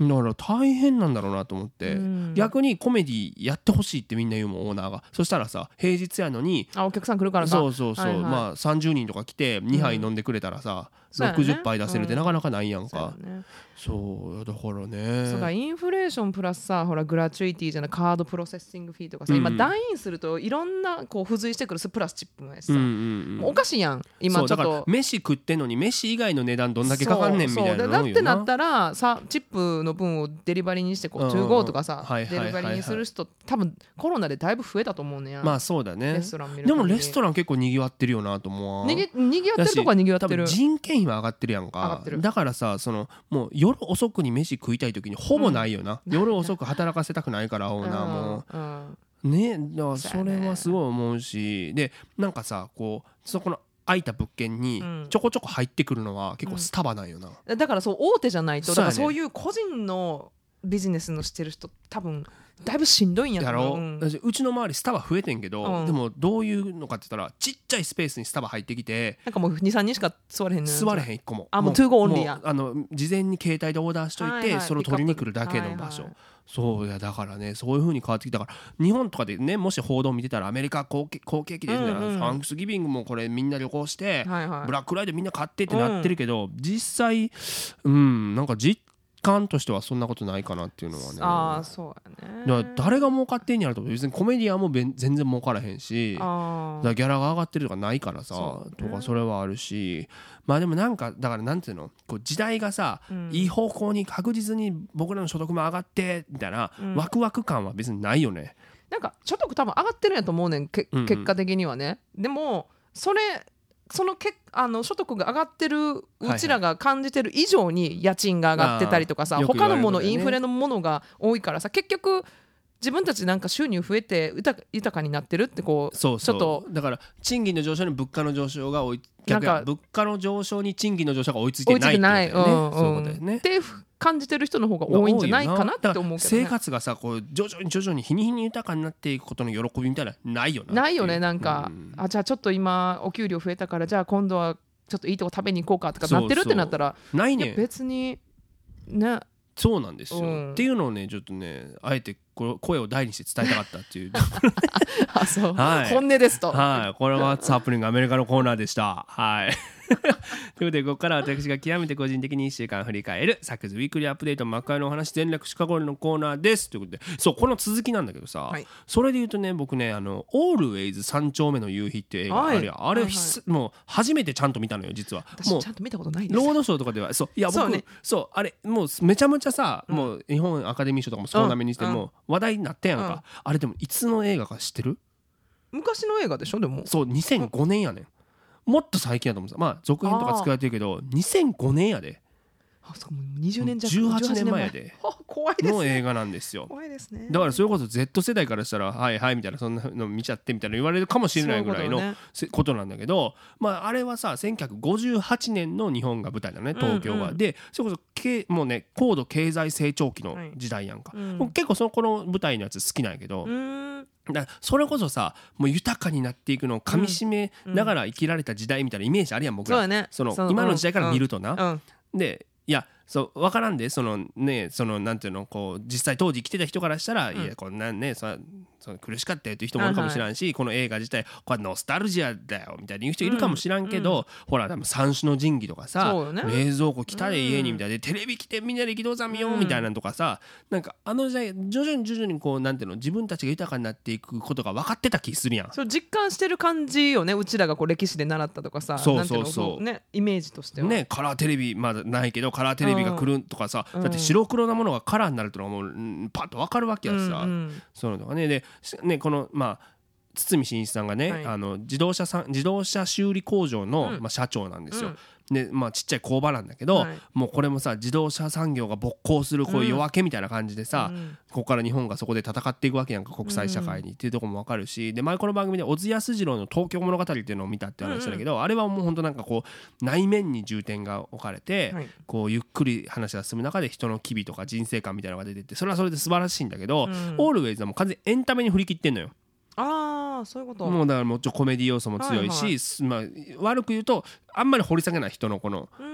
だから大変なんだろうなと思って、うん、逆にコメディやってほしいってみんな言うもんオーナーが。そしたらさ平日やのにあお客さん来るからかそうそうそう、はいはい、まあさんじゅうにんとか来てにはい飲んでくれたらさ、うん、ろくじゅっぱい出せるってなかなかないやんか。そう、ね、そうだからね。 そうかインフレーションプラスさほらグラチュイティじゃないカードプロセッシングフィーとかさ、うん、今ダイインするといろんなこう付随してくるプラスチップもやしさ、うんうんうん、もうおかしいやん今ちょっと。 だから飯食ってんのに飯以外の値段どんだけかかんねんみたいなのそうそうだってなったらさチップの分をデリバリーにしてこう トゥーゴー とかさ、はいはいはいはい、デリバリーにする人多分コロナでだいぶ増えたと思うねや。 まあそうだね。レストラン見るでもレストラン結構にぎわってるよなと思う。 にぎ、にぎわってるとこはにぎわってる。 多分人件費は上がってるやんか。だからさそのもう夜遅くに飯食いたい時にほぼないよな、うん、夜遅く働かせたくないからオーナーも、うんうん、ねだからそれはすごい思うしでなんかさこうそこの空いた物件にちょこちょこ入ってくるのは結構スタバなんよな、 うん、だからそう大手じゃないとだからそういう個人のビジネスのしてる人多分だいぶしんどいんやろ。だろう、うん、うちの周りスタバ増えてんけど、うん、でもどういうのかって言ったらちっちゃいスペースにスタバ入ってきてなんかもう にさんにんしか座れへんねん。 座れへんいっこもあもうトゥーゴーオンリーや。 あの事前に携帯でオーダーしといて、はいはい、それを取りに来るだけの場所、はいはい、そうやだからねそういう風に変わってきたから日本とかでねもし報道見てたらアメリカ好景気ですね、うんうん、サンクスギビングもこれみんな旅行して、はいはい、ブラックフライデーみんな買ってってなってるけど、うん、実際うんなんか実感としてはそんなことないかなっていうのはね。 ああそうやね。 だから誰が儲かってんやろと別にコメディアンも全然儲からへんしあだからギャラが上がってるとかないからさ、ね、とかそれはあるしまあでもなんかだからなんていうのこう時代がさ、うん、いい方向に確実に僕らの所得も上がってみたいな、うん、ワクワク感は別にないよね。 なんか所得多分上がってるんやと思うねんけ、うんうん、結果的にはね。でもそれそのけあの所得が上がってるうちらが感じてる以上に家賃が上がってたりとかさ、はいはい、他のもの、ね、インフレのものが多いからさ結局自分たちなんか収入増えて豊かになってるってこうそうそうちょっとだから賃金の上昇に物価の上昇が追い逆や物価の上昇に賃金の上昇が追いついてないってことだよね、うんうん、そういうことだよねって感じてる人の方が多いんじゃないかなって思うけど、ね、 生活がさこう徐々に徐々に日に日に豊かになっていくことの喜びみたいなないよなないよねなんか、うん、あじゃあちょっと今お給料増えたからじゃあ今度はちょっといいとこ食べに行こうかとかなってるってなったらそうそうないね別にねそうなんですよ、うん、っていうのをねちょっとねあえてこ声を大にして伝えたかったっていうあそう、はい、本音ですとはいこれはハプニングアメリカのコーナーでしたはいということでここから私が極めて個人的にいっしゅうかん振り返るサクズウィークリーアップデート幕開のお話全略シカゴのコーナーですということでそうこの続きなんだけどさ、はい、それで言うとね僕ねあのオールウェイズ三丁目の夕日っていう映画あるや、はい、あれ、はいはい、もう初めてちゃんと見たのよ実は私ちゃんと見たことないですロードショーとかではそういや僕そう、ね、そうあれもうめちゃめちゃさ、うん、もう日本アカデミー賞とかも少なめにしても、うん、話題になってんやんか、うん、あれでもいつの映画か知ってる？ 昔の映画でしょでもそうにせんごねんやねんもっと最近やと思うんですまあ続編とか作られてるけどにせんごねんやであそうもうにじゅうねんじゃじゅうはちねんまえやで怖いですねの映画なんですよ怖いですねだからそれこそ Z 世代からしたらはいはいみたいなそんなの見ちゃってみたいな言われるかもしれないぐらいのことなんだけどまああれはさせんきゅうひゃくごじゅうはちねんの日本が舞台だね東京が、うんうん、でそれこそもうね高度経済成長期の時代やんか、はいうん、結構そのこの舞台のやつ好きなんやけどうんだそれこそさもう豊かになっていくのをかみしめながら生きられた時代みたいなイメージあるやん僕ら、 そうね、 その今の時代から見るとな、 うんうん、でいやそう分からんでそのねそのなんていうのこう実際当時生きてた人からしたら、うん、いやこんなんねそそ苦しかったよっていう人もいるかもしれんし、はいはい、この映画自体これノスタルジアだよみたいに言う人いるかもしらんけど、うんうん、ほら三種の神器とかさ、ね、冷蔵庫来たで家にみたいで、うん、テレビ来てみんなで力道山見ようみたいなのとかさ、うん、なんかあの時代徐々に徐々にこうなんていうの自分たちが豊かになっていくことが分かってた気するやん。 そう実感してる感じよねうちらがこう歴史で習ったとかさそうそうそう、 ね、イメージとしてはねカラーテレビまだないけどカラーテレビが来るとかさ、うん、だって白黒なものがカラーになるってのがもう、うん、パッと分かるわけやしさ、うんうん、そういうのとかねでねこのまあ堤真一さんがね、はい、あの自動車さん自動車修理工場の、うんまあ、社長なんですよ、うんでまあ、ちっちゃい工場なんだけど、はい、もうこれもさ自動車産業が勃興するこういう夜明けみたいな感じでさ、うん、ここから日本がそこで戦っていくわけやんか国際社会にっていうところも分かるしで前この番組で小津安二郎の東京物語っていうのを見たって話したんだけど、うんうん、あれはもうほんとなんかこう内面に重点が置かれて、はい、こうゆっくり話が進む中で人の機微とか人生観みたいなのが出てってそれはそれで素晴らしいんだけど、うん、オールウェイズはもう完全にエンタメに振り切ってんのよ。 ああそういうこともうだからもうちょコメディ要素も強いし、はいはいまあ、悪く言うとあんまり掘り下げない人のこの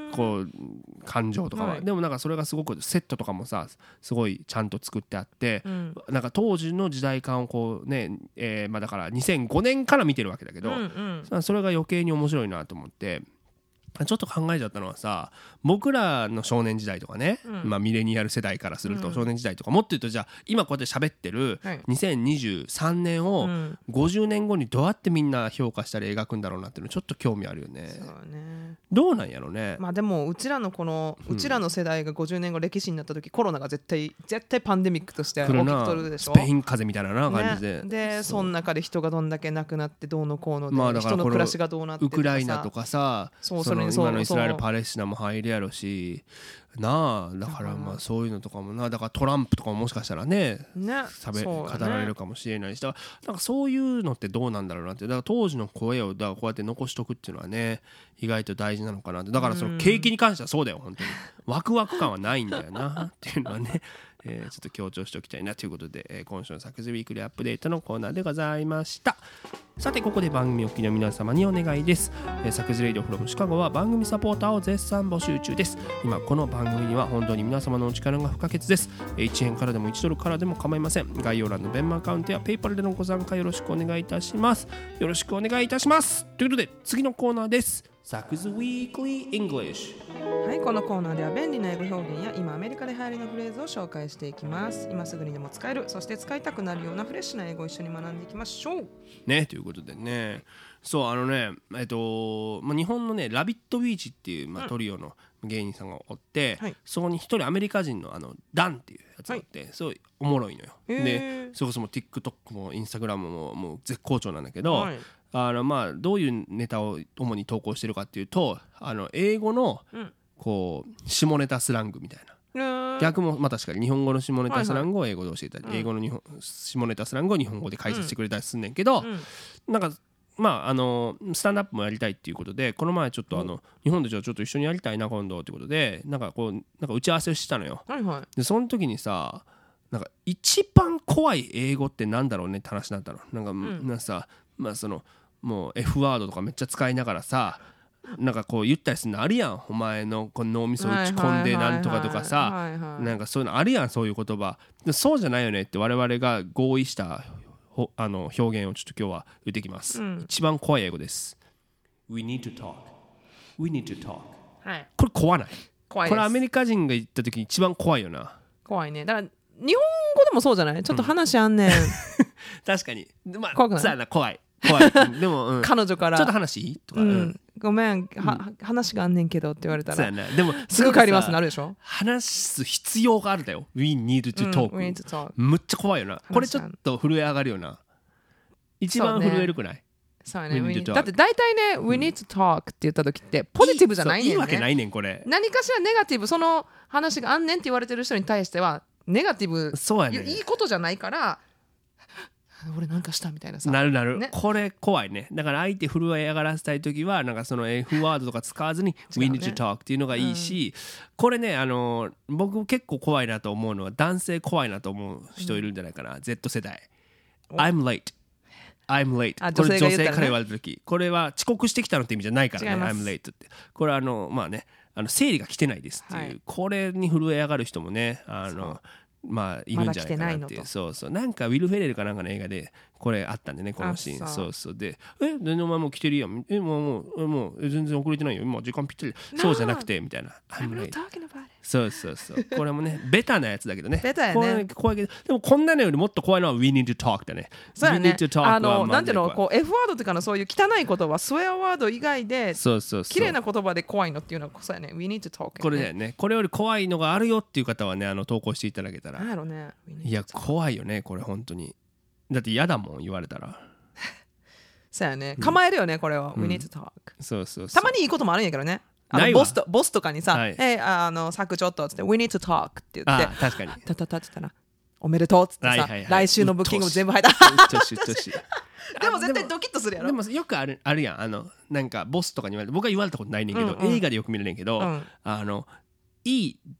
こう感情とかは、はい、でもなんかそれがすごくセットとかもさすごいちゃんと作ってあって、うん、なんか当時の時代感をこうね、えーまあ、だからにせんごねんから見てるわけだけど、うんうん、それが余計に面白いなと思って。ちょっと考えちゃったのはさ、僕らの少年時代とかね、うん、まあミレニアル世代からすると少年時代とか、うん、もっと言うとじゃあ今こうやって喋ってるにせんにじゅうさんねんをごじゅうねんごにどうやってみんな評価したり描くんだろうなっていうのちょっと興味あるよね。 そうね。 どうなんやろね。 まあでもうちらのこのうちらの世代がごじゅうねんご歴史になった時、コロナが絶対絶対パンデミックとして起きとるでしょ。 スペイン風邪みたいな感じで、 ね、でその中で人がどんだけ亡くなってどうのこうので、まあ、人の暮らしがどうなってウクライナとかさ、そうその今のイスラエルパレスチナも入るやろしなあ、だからまあそういうのとかもな、だからトランプとかももしかしたらね、ねべ語られるかもしれないし、だからなんかそういうのってどうなんだろうなって、だから当時の声をだからこうやって残しとくっていうのはね意外と大事なのかなって。だからその景気に関してはそうだよ、本当にワクワク感はないんだよなっていうのはねえー、ちょっと強調しておきたいなということで、えー、今週のサクズウィークリーアップデートのコーナーでございました。さてここで番組お聞きの皆様にお願いです。えー、サクズレイディオフロムシカゴは番組サポーターを絶賛募集中です。今この番組には本当に皆様のお力が不可欠です。いちえんからでもいちドルからでも構いません。概要欄のベンマアカウントやペイパルでのご参加よろしくお願いいたします。よろしくお願いいたします。ということで次のコーナーです。サクズウィークリーイングリッシュ。 はい、このコーナーでは便利な英語表現や今アメリカで流行りのフレーズを紹介していきます。今すぐにでも使える、そして使いたくなるようなフレッシュな英語を一緒に学んでいきましょうね。ということでね、そうあのねえっと、まあ、日本のねラビットビーチっていう、まあ、トリオの芸人さんがおって、うん、そこに一人アメリカ人のあのダンっていうやつがおって、はい、すごいおもろいのよ。でそれこそも TikTok も Instagram ももう絶好調なんだけど、はい、あのまあどういうネタを主に投稿してるかっていうと、あの英語のこう下ネタスラングみたいな、逆もまあ確かに日本語の下ネタスラングを英語で教えたり、はいはい、英語の日本下ネタスラングを日本語で解説してくれたりすんねんけど、うん、なんかまああのスタンドアップもやりたいっていうことで、この前ちょっとあの日本でじゃあちょっと一緒にやりたいな今度ってことでなんかこうなんか打ち合わせをしたのよ。はいはい、でその時にさ、なんか一番怖い英語ってなんだろうねって話になったの。なんか、うん、なんかさ、まあそのもう F ワードとかめっちゃ使いながらさ、なんかこう言ったりするのあるやん、お前のこの脳みそ打ち込んでなんとかとかさ、なんかそういうのあるやん、そういう言葉で。そうじゃないよねって我々が合意したあの表現をちょっと今日は言ってきます、うん、一番怖い英語です。 We need to talk We need to talk、はい、これ怖ない？怖いです。これアメリカ人が言った時に一番怖いよな。 怖いね。だから日本語でもそうじゃない？ちょっと話あんねん、うん、 確かに、まあ、怖くない？そうやな、怖い怖いでも、うん、 彼女からちょっと話いいとか、うんうん、 ごめん、 うん、 は話があんねんけどって言われたら、 そうやな、でもすぐ帰りますなるでしょ。 話す必要があるだよ。 We need to talk、うん、We need to talk。 むっちゃ怖いよな。これちょっと震え上がるよな。一番震えるくない？ そうね、そうね。だって大体ね、うん、We need to talk って言った時ってポジティブじゃないねんね。 いいわけないねんこれ。 何かしらネガティブ、その話があんねんって言われてる人に対してはネガティブ、そうやね、いいことじゃないから俺なんかしたみたいなさ、 なるなる、ね、これ怖いね。だから相手震え上がらせたい時はなんかその F ワードとか使わずに、ね、We need to talk っていうのがいいし、うん、これね、あの僕結構怖いなと思うのは男性怖いなと思う人いるんじゃないかな、うん、Z 世代。 I'm late I'm late。 これ女性から言われた時、これは遅刻してきたのって意味じゃないからね。 I'm late って、これはあのまあね、あの生理が来てないですっていう、はい、これに震え上がる人もね、あのまあいるんじゃないかなっていう。そうそう、なんかウィル・フェレルかなんかの映画でこれあったんでね、このシーン。そうそうで、え全然お前もう来てるやん、えもうもうもう全然遅れてないよ、今時間ぴったり、そうじゃなくてみたいな。I'm not talking about it。そうそうそう、これもねベタなやつだけどね。 ベタやね。 怖いけど、でもこんなのよりもっと怖いのは We need to talk だね。 そうやね。あのなんていうの、こう F ワードとかのそういう汚い言葉、スウェアワード以外でそうそうそう綺麗な言葉で怖いのっていうのはそうやね。We need to talk。 これだよね。これより怖いのがあるよっていう方はね、あの投稿していただけたら。 なんやろね。 いや怖いよねこれ本当に。だって嫌だもん言われたら。 そうやね、構えるよねこれは、うん、We need to talk。 そうそうそう。 たまにいいこともあるんやけどね。あのボスとボスとかにさ、はい、えあのサクちょっとっつって We need to talk って言って、 あ確かにタタタって言ったらおめでとうっつってさ、はいはいはい、来週のブッキングも全部入ったでも絶対ドキッとするやろ。 でもよくあるあるやん、あのなんかボスとかに言われて、僕は言われたことないねんけど、うんうん、映画でよく見るねんけど、うん、あのいい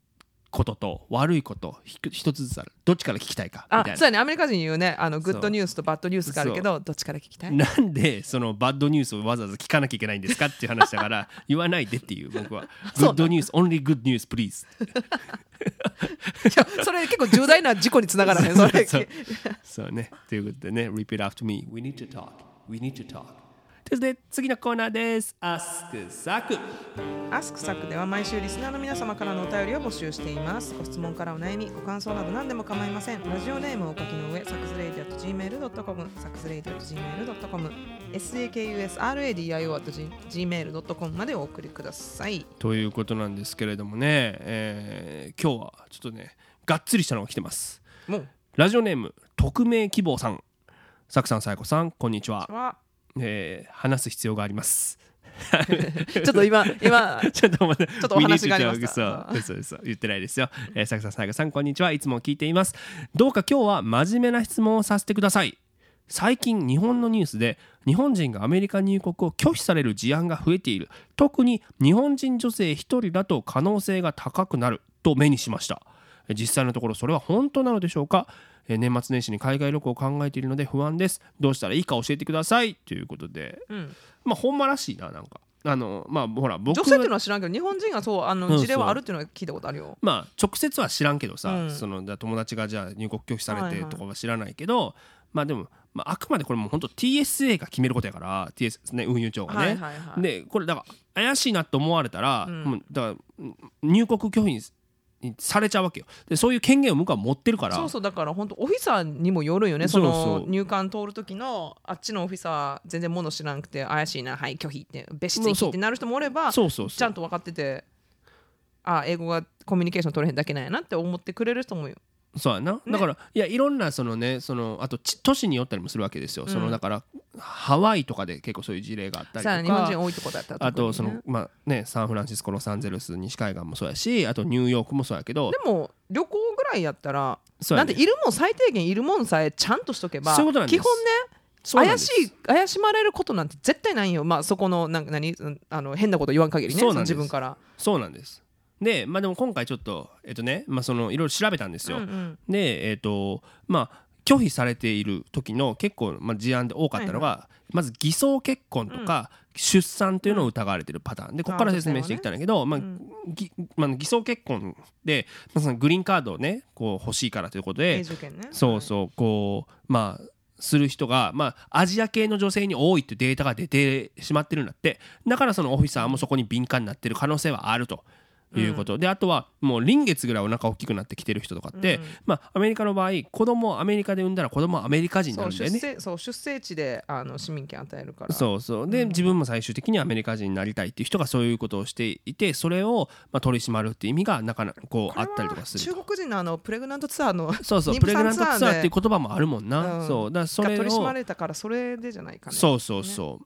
ことと悪いこと一つずつある。どっちから聞きたいかみたいな。 あ、そうやね。アメリカ人言うね、あのグッドニュースとバッドニュースがあるけど、どっちから聞きたい。 なんでそのバッドニュースをわざわざ聞かなきゃいけないんですかっていう話だから言わないでっていう。僕はグッドニュース only good news please いやそれ結構重大な事故につながらへん。それそうそうね。ということでね、 Repeat after me. We need to talk. We need to talk. ですね、次のコーナーです。アスクサク。 アスクサクでは毎週リスナーの皆様からのお便りを募集しています。ご質問からお悩み、ご感想など何でも構いません。ラジオネームをお書きの上、サクズレイディアット ジーメールドットコム、サクズレイディアット ジーメールドットコム、サクスラディオ アット ジーメールドットコム までお送りください。 ということなんですけれどもね、えー、今日はちょっとねがっつりしたのが来てます。 もうラジオネーム匿名希望さん。サクさん、サイコさん、こんにちは。えー、話す必要がありますちょっと今今ちょっと待って、 ちょっとお話がありました。 そうそうそう、言ってないですよ。えー、サクさん、サイコさん、こんにちは。いつも聞いています。どうか今日は真面目な質問をさせてください。最近日本のニュースで日本人がアメリカ入国を拒否される事案が増えている。特に日本人女性一人だと可能性が高くなると目にしました。実際のところそれは本当なのでしょうか。年末年始に海外旅行を考えているので不安です。どうしたらいいか教えてくださいということで、うん、まあほんまらしいな。なんかあのまあほら僕女性っていうのは知らんけど日本人がそうあの事例はあるっていうのは聞いたことあるよ。 そうそう、まあ直接は知らんけどさ、うん、その友達がじゃあ入国拒否されてとかは知らないけど、はいはい、まあでも、まあ、あくまでこれもう本当 ティーエスエー が決めることやから ティーエス、ね、運輸庁がね、はいはいはい、でこれだから怪しいなと思われたら、うん、もうだから入国拒否にされちゃうわけよ。でそういう権限を向こうは持ってるから。 そうそう、だから本当オフィサーにもよるよね。その入管通る時のあっちのオフィサー全然物知らなくて怪しいな、はい拒否って別室行きってなる人もおれば、 そうそうそうちゃんと分かってて、あ英語がコミュニケーション取れへんだけなんやなって思ってくれる人もそうやな、ね、だからいやいろんなそのねそのあと都市によったりもするわけですよ、うん、そのだからハワイとかで結構そういう事例があったりとか、 日本人多いとこだったら、ね、 あとそのまあねサンフランシスコ、ロサンゼルス、西海岸もそうやし、あとニューヨークもそうやけど、 でも旅行ぐらいやったら、ね、なんでいるもん最低限いるもんさえちゃんとしとけば、 そういうことなんです。 基本ね怪しい怪しまれることなんて絶対ないよ。まあそこのなんか何あの変なこと言わん限りね、その自分から。 そうなんです。でまあ、でも今回ちょっとえっとね、まあ、そのいろいろ調べたんですよ、うんうん、でえっとまあ拒否されている時の結構、まあ、事案で多かったのが、はいはい、まず偽装結婚とか、うん、出産っていうのを疑われてるパターンで、ここから説明していきたいんだけど、まあぎまあ、偽装結婚で、まあ、そのグリーンカードをねこう欲しいからということで、 永住権ね、 そうそうこうまあする人が、まあ、アジア系の女性に多いってデータが出てしまってるんだって。だからそのオフィサーもそこに敏感になってる可能性はあるということ、うん、であとはもう臨月ぐらいお腹大きくなってきてる人とかって、うんまあ、アメリカの場合子供をアメリカで産んだら子供はアメリカ人になるんだよね。 そう出生、そう出生地であの市民権与えるから。 そうそうで、うん、自分も最終的にアメリカ人になりたいっていう人がそういうことをしていて、それをまあ取り締まるっていう意味がなかなかこうあったりとかすると。 中国人のあのプレグナントツアーのそうそうプレグナントツアーっていう言葉もあるもんな、うん、そうだからそれを取り締まれたからそれでじゃないかね。 そうそうそう、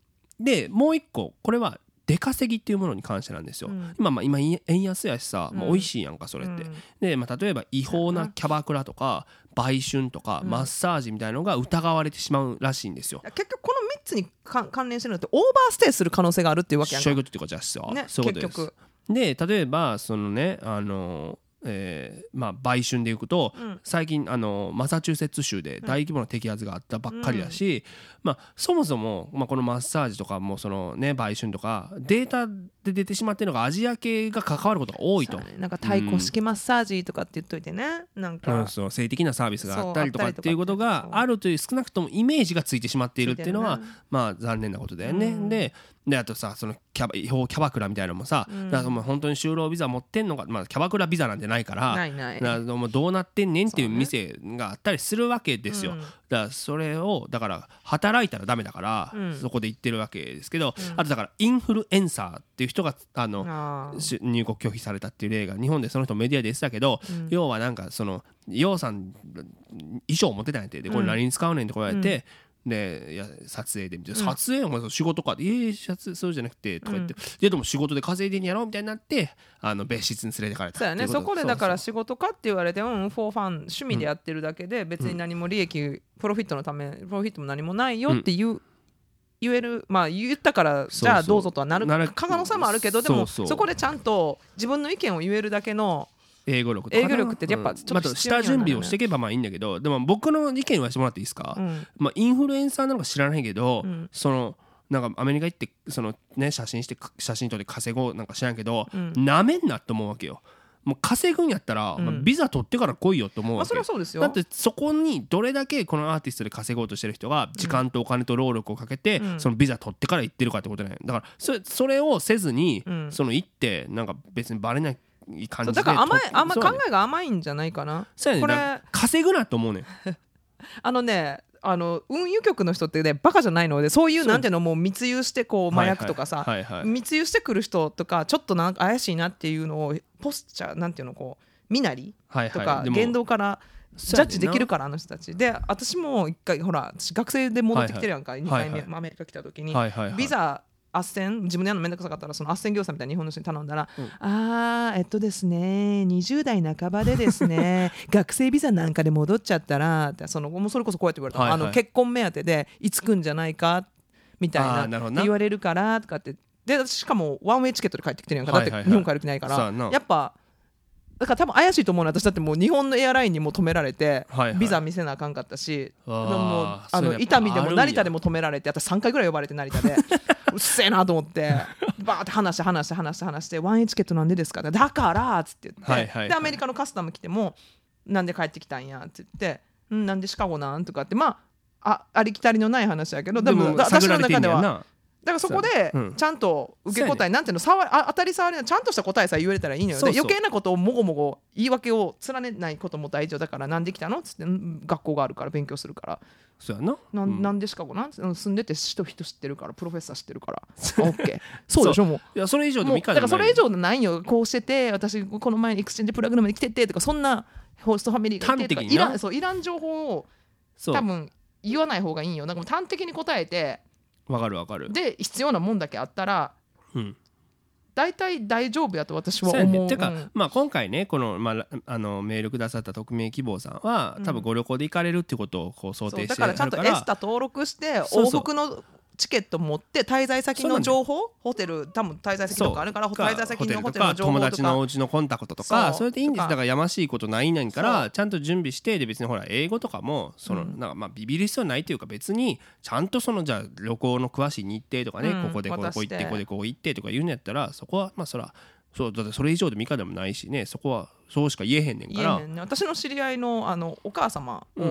ね、でもう一個これは出稼ぎっていうものに関してなんですよ、うん、今, まあ今円安やしさ、まあ、美味しいやんかそれって、うん、で、まあ、例えば違法なキャバクラとか売春とかマッサージみたいなのが疑われてしまうらしいんですよ。 結局このみっつに関連してるのってオーバーステイする可能性があるっていうわけやんか。 そういうことってことですよ、ね、そういうことです。結局で例えばそのねあのえーまあ、売春でいくと、うん、最近あのマサチューセッツ州で大規模な摘発があったばっかりだし、うんまあ、そもそも、まあ、このマッサージとかもその、ね、売春とかデータで出てしまっているのがアジア系が関わることが多いと、 ね、なんか太鼓式マッサージとかって言っといてね、うん、なんか、 うん、そう性的なサービスがあったりとかっていうことがあるという少なくともイメージがついてしまっているっていうのは、まあ、残念なことだよね、うん、でであとさそのキャバ違法キャバクラみたいなのもさ、うん、だからもう本当に就労ビザ持ってんのか、まあ、キャバクラビザなんてないからないないだからもうどうなってんねんっていう店があったりするわけですよ、ねうん、だからそれをだから働いたらダメだから、うん、そこで言ってるわけですけど、うん、あとだからインフルエンサーっていう人があのあ入国拒否されたっていう例が日本でその人メディアで言ってたけど、うん、要はなんかそのようさん衣装持ってたんやってでこれ何に使うねんって言われて、うんでいや撮影でみたいな、うん、撮影お前仕事かって「ええー、そうじゃなくて」とか言って、うん、ででも仕事で稼いでんやろみたいになってあの別室に連れてかれたそうやね。そこでだから仕事かって言われてうんフォーファン趣味でやってるだけで別に何も利益、うん、プロフィットのためプロフィットも何もないよっていう、うん、言えるまあ言ったからじゃあどうぞとはなる可能性もあるけどでもそこでちゃんと自分の意見を言えるだけの英語力とか英語力ってやっぱちょっと必要にはなるね、また下準備をしていけばまあいいんだけど、でも僕の意見言わせてもらっていいですか、うん、まあ、インフルエンサーなのか知らないけど、うん、そのなんかアメリカ行ってその、ね、写真して写真撮って稼ごうなんか知らんけど、うん、なめんなと思うわけよ。もう稼ぐんやったら、うん、まあ、ビザ取ってから来いよと思うわけ、まあ、それはそうですよ。だってそこにどれだけこのアーティストで稼ごうとしてる人が時間とお金と労力をかけて、うん、そのビザ取ってから行ってるかってことね。だからそれ、それをせずに、うん、その行ってなんか別にバレない感じで、 だから甘い甘考えが甘いんじゃないかな。 そうやね、これ稼ぐなと思うねんあのねあの運輸局の人ってねバカじゃないので、そういうなんていうのもう密輸してこう麻薬とかさ、はいはいはいはい、密輸してくる人とかちょっとなんか怪しいなっていうのをポスチャーなんていうのこう身なりとか言動からジャッジできるから、あの人たちで。私も一回ほら私学生で戻ってきてるやんか、にかいめアメリカ来た時にビザ斡旋自分でやるのめんどくさかったらその斡旋業者みたいな日本の人に頼んだら、うん、あーえっとですねにじゅう代半ばでですね学生ビザなんかで戻っちゃったらってそのもうそれこそこうやって言われた、はいはい、あの結婚目当てでいつ来んじゃないかみたいなって言われるからとかってでしかもワンウェイチケットで帰ってきてるやんか、だって日本帰る気ないから、はいはいはい、やっぱだから多分怪しいと思うの。私だってもう日本のエアラインにも止められて、はいはい、ビザ見せなあかんかったし、もうあの伊丹でも成田でも止められて、私さんかいぐらい呼ばれて成田でうっせえなと思ってバーって話して話して話して話してワンエイチケットなんでですかだからっつって言って、はいはいはい、でアメリカのカスタム来てもなんで帰ってきたんやって言って、んなんでシカゴなんとかってまあ あ, ありきたりのない話やけど、でも私の中ではだからそこでちゃんと受け答え、うん、なんていうの触りあ当たり障りのちゃんとした答えさえ言われたらいいのよ。そうそう、で余計なことをもごもご言い訳を連ねないことも大事だから、なんで来たのっつって、学校があるから勉強するから、 そうやな、 な, んなんでシカゴなん住んでて人人知ってるからプロフェッサー知ってるからオッケーそうでしょ。もういやそれ以上でもいいかだからそれ以上でないよ。こうしてて私この前にエクスチェンジプログラムに来ててとか、そんなホストファミリーがいてとかいらん、そういらん情報を多分言わない方がいいよ。なんか端的に答えてわかるわかるで必要なもんだけあったら、うん、大体大丈夫やと私は思う。 ね、てか、うん、まあ、今回ねこの、まあ、あのメールくださった匿名希望さんは、うん、多分ご旅行で行かれるってことをこう想定してるから、 だからちゃんとエスタ登録して往復のチケット持って滞在先の情報、ホテル多分滞在先とかあるから滞在先のホテルの情報とか友達のお家のコンタクトとかそれでいいんです。だからやましいことないねんからちゃんと準備して、で別にほら英語とかもその、うん、なんかまあビビる必要ないというか、別にちゃんとそのじゃあ旅行の詳しい日程とかね、うん、ここでここ行ってここでこう行ってとか言うんやったら、そこはまあそらそうだってそれ以上でも以下でもないしね、そこはそうしか言えへんねんから。 言えへんね。私の知り合い の, あのお母様を、うん、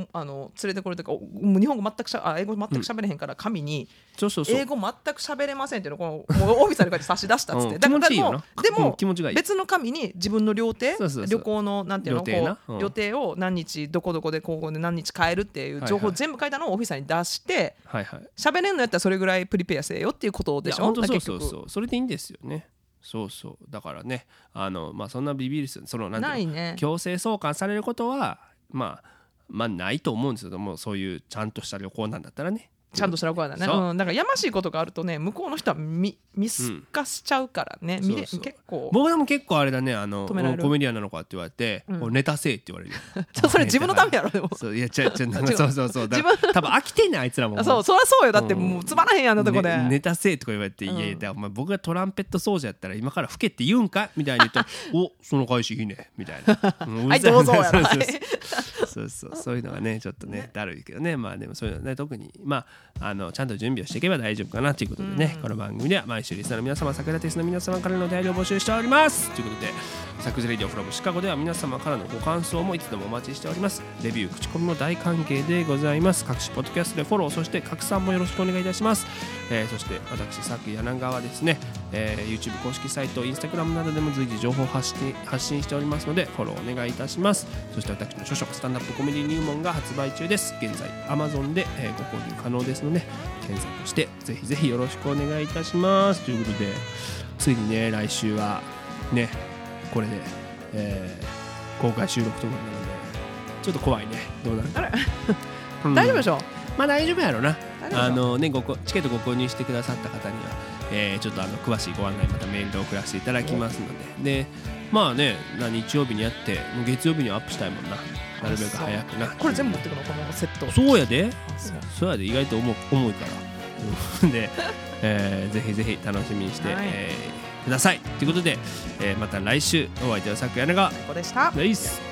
あの連れてこれとかもう日本語全くしゃあ英語全く喋れへんから神に、うん、英語全く喋れませんっていうのをこのもうオフィサルに差し出したっつって、うん、だからでもでも、うん、別の紙に自分の料亭そうそうそう旅行のなんていうの予定な、こう、うん、予定を何日どこどこでここで何日帰るっていう情報全部書いたのをオフィサルに出して、はいはい、喋れんのやったらそれぐらいプリペアせえよっていうことでしょ。 本当そうそうそう、それでいいんですよね。そうそう、だからね、あの、まあ、そんなビビるそのなんていうの、ないね、強制送還されることは、まあ、まあないと思うんですけども、そういうちゃんとした旅行なんだったらね、 ちゃんとした旅行だね、うん、だからやましいことがあるとね向こうの人は見見透かしちゃうからね、うん、見れそうそう結構僕でも結構あれだね、あのコメディアンなのかって言われて、うん、ネタせえって言われるそれ自分のためやろ。でもそういやちゃちゃそうそうそうだ多分飽きてんねんあいつらもそうそりゃそうよ、だってもうつまらへんやんなとこで、 ね、ネタせえとか言われて、うん、いやいやお前僕がトランペット奏者やったら今から吹けって言うんかみたいに言ったらおその返しいいねみたいなはいどうぞやろそうそうそういうのがねちょっとねだるいけどね、まあでもそういうのね特にまああのちゃんと準備をしていけば大丈夫かなということでね、うん、この番組では毎週リスナーの皆様、桜テスの皆様からのお便りを募集しておりますということで、サクズレディオフロムシカゴでは皆様からのご感想もいつでもお待ちしております。レビュー口コミも大歓迎でございます。各種ポッドキャストでフォロー、そして拡散もよろしくお願いいたします。えー、そして私さく柳川はですね、えー、YouTube 公式サイト、Instagram などでも随時情報を発信、発信しておりますのでフォローお願いいたします。そして私の著書スタンダップコメディ入門が発売中です。現在 Amazon で、えー、ご購入可能ですので検索してぜひぜひよろしくお願いいたしますということで、ついにね来週はねこれで、えー、公開収録ということなのでちょっと怖いね。どうなるか、 うん、大丈夫でしょ。 まあ大丈夫やろな。あのねごチケットご購入してくださった方には、えー、ちょっとあの詳しいご案内またメールで送らせていただきますので、でまあね日曜日にやってもう月曜日にはアップしたいもんな、なるべく早くな。 これ全部持ってくのこのセット。 そうやで、そうそうやで、意外と重い、重いからで、えー、ぜひぜひ楽しみにして、はい、えーくださいということで、えー、また来週お相手はさくやながここでした。 ナイス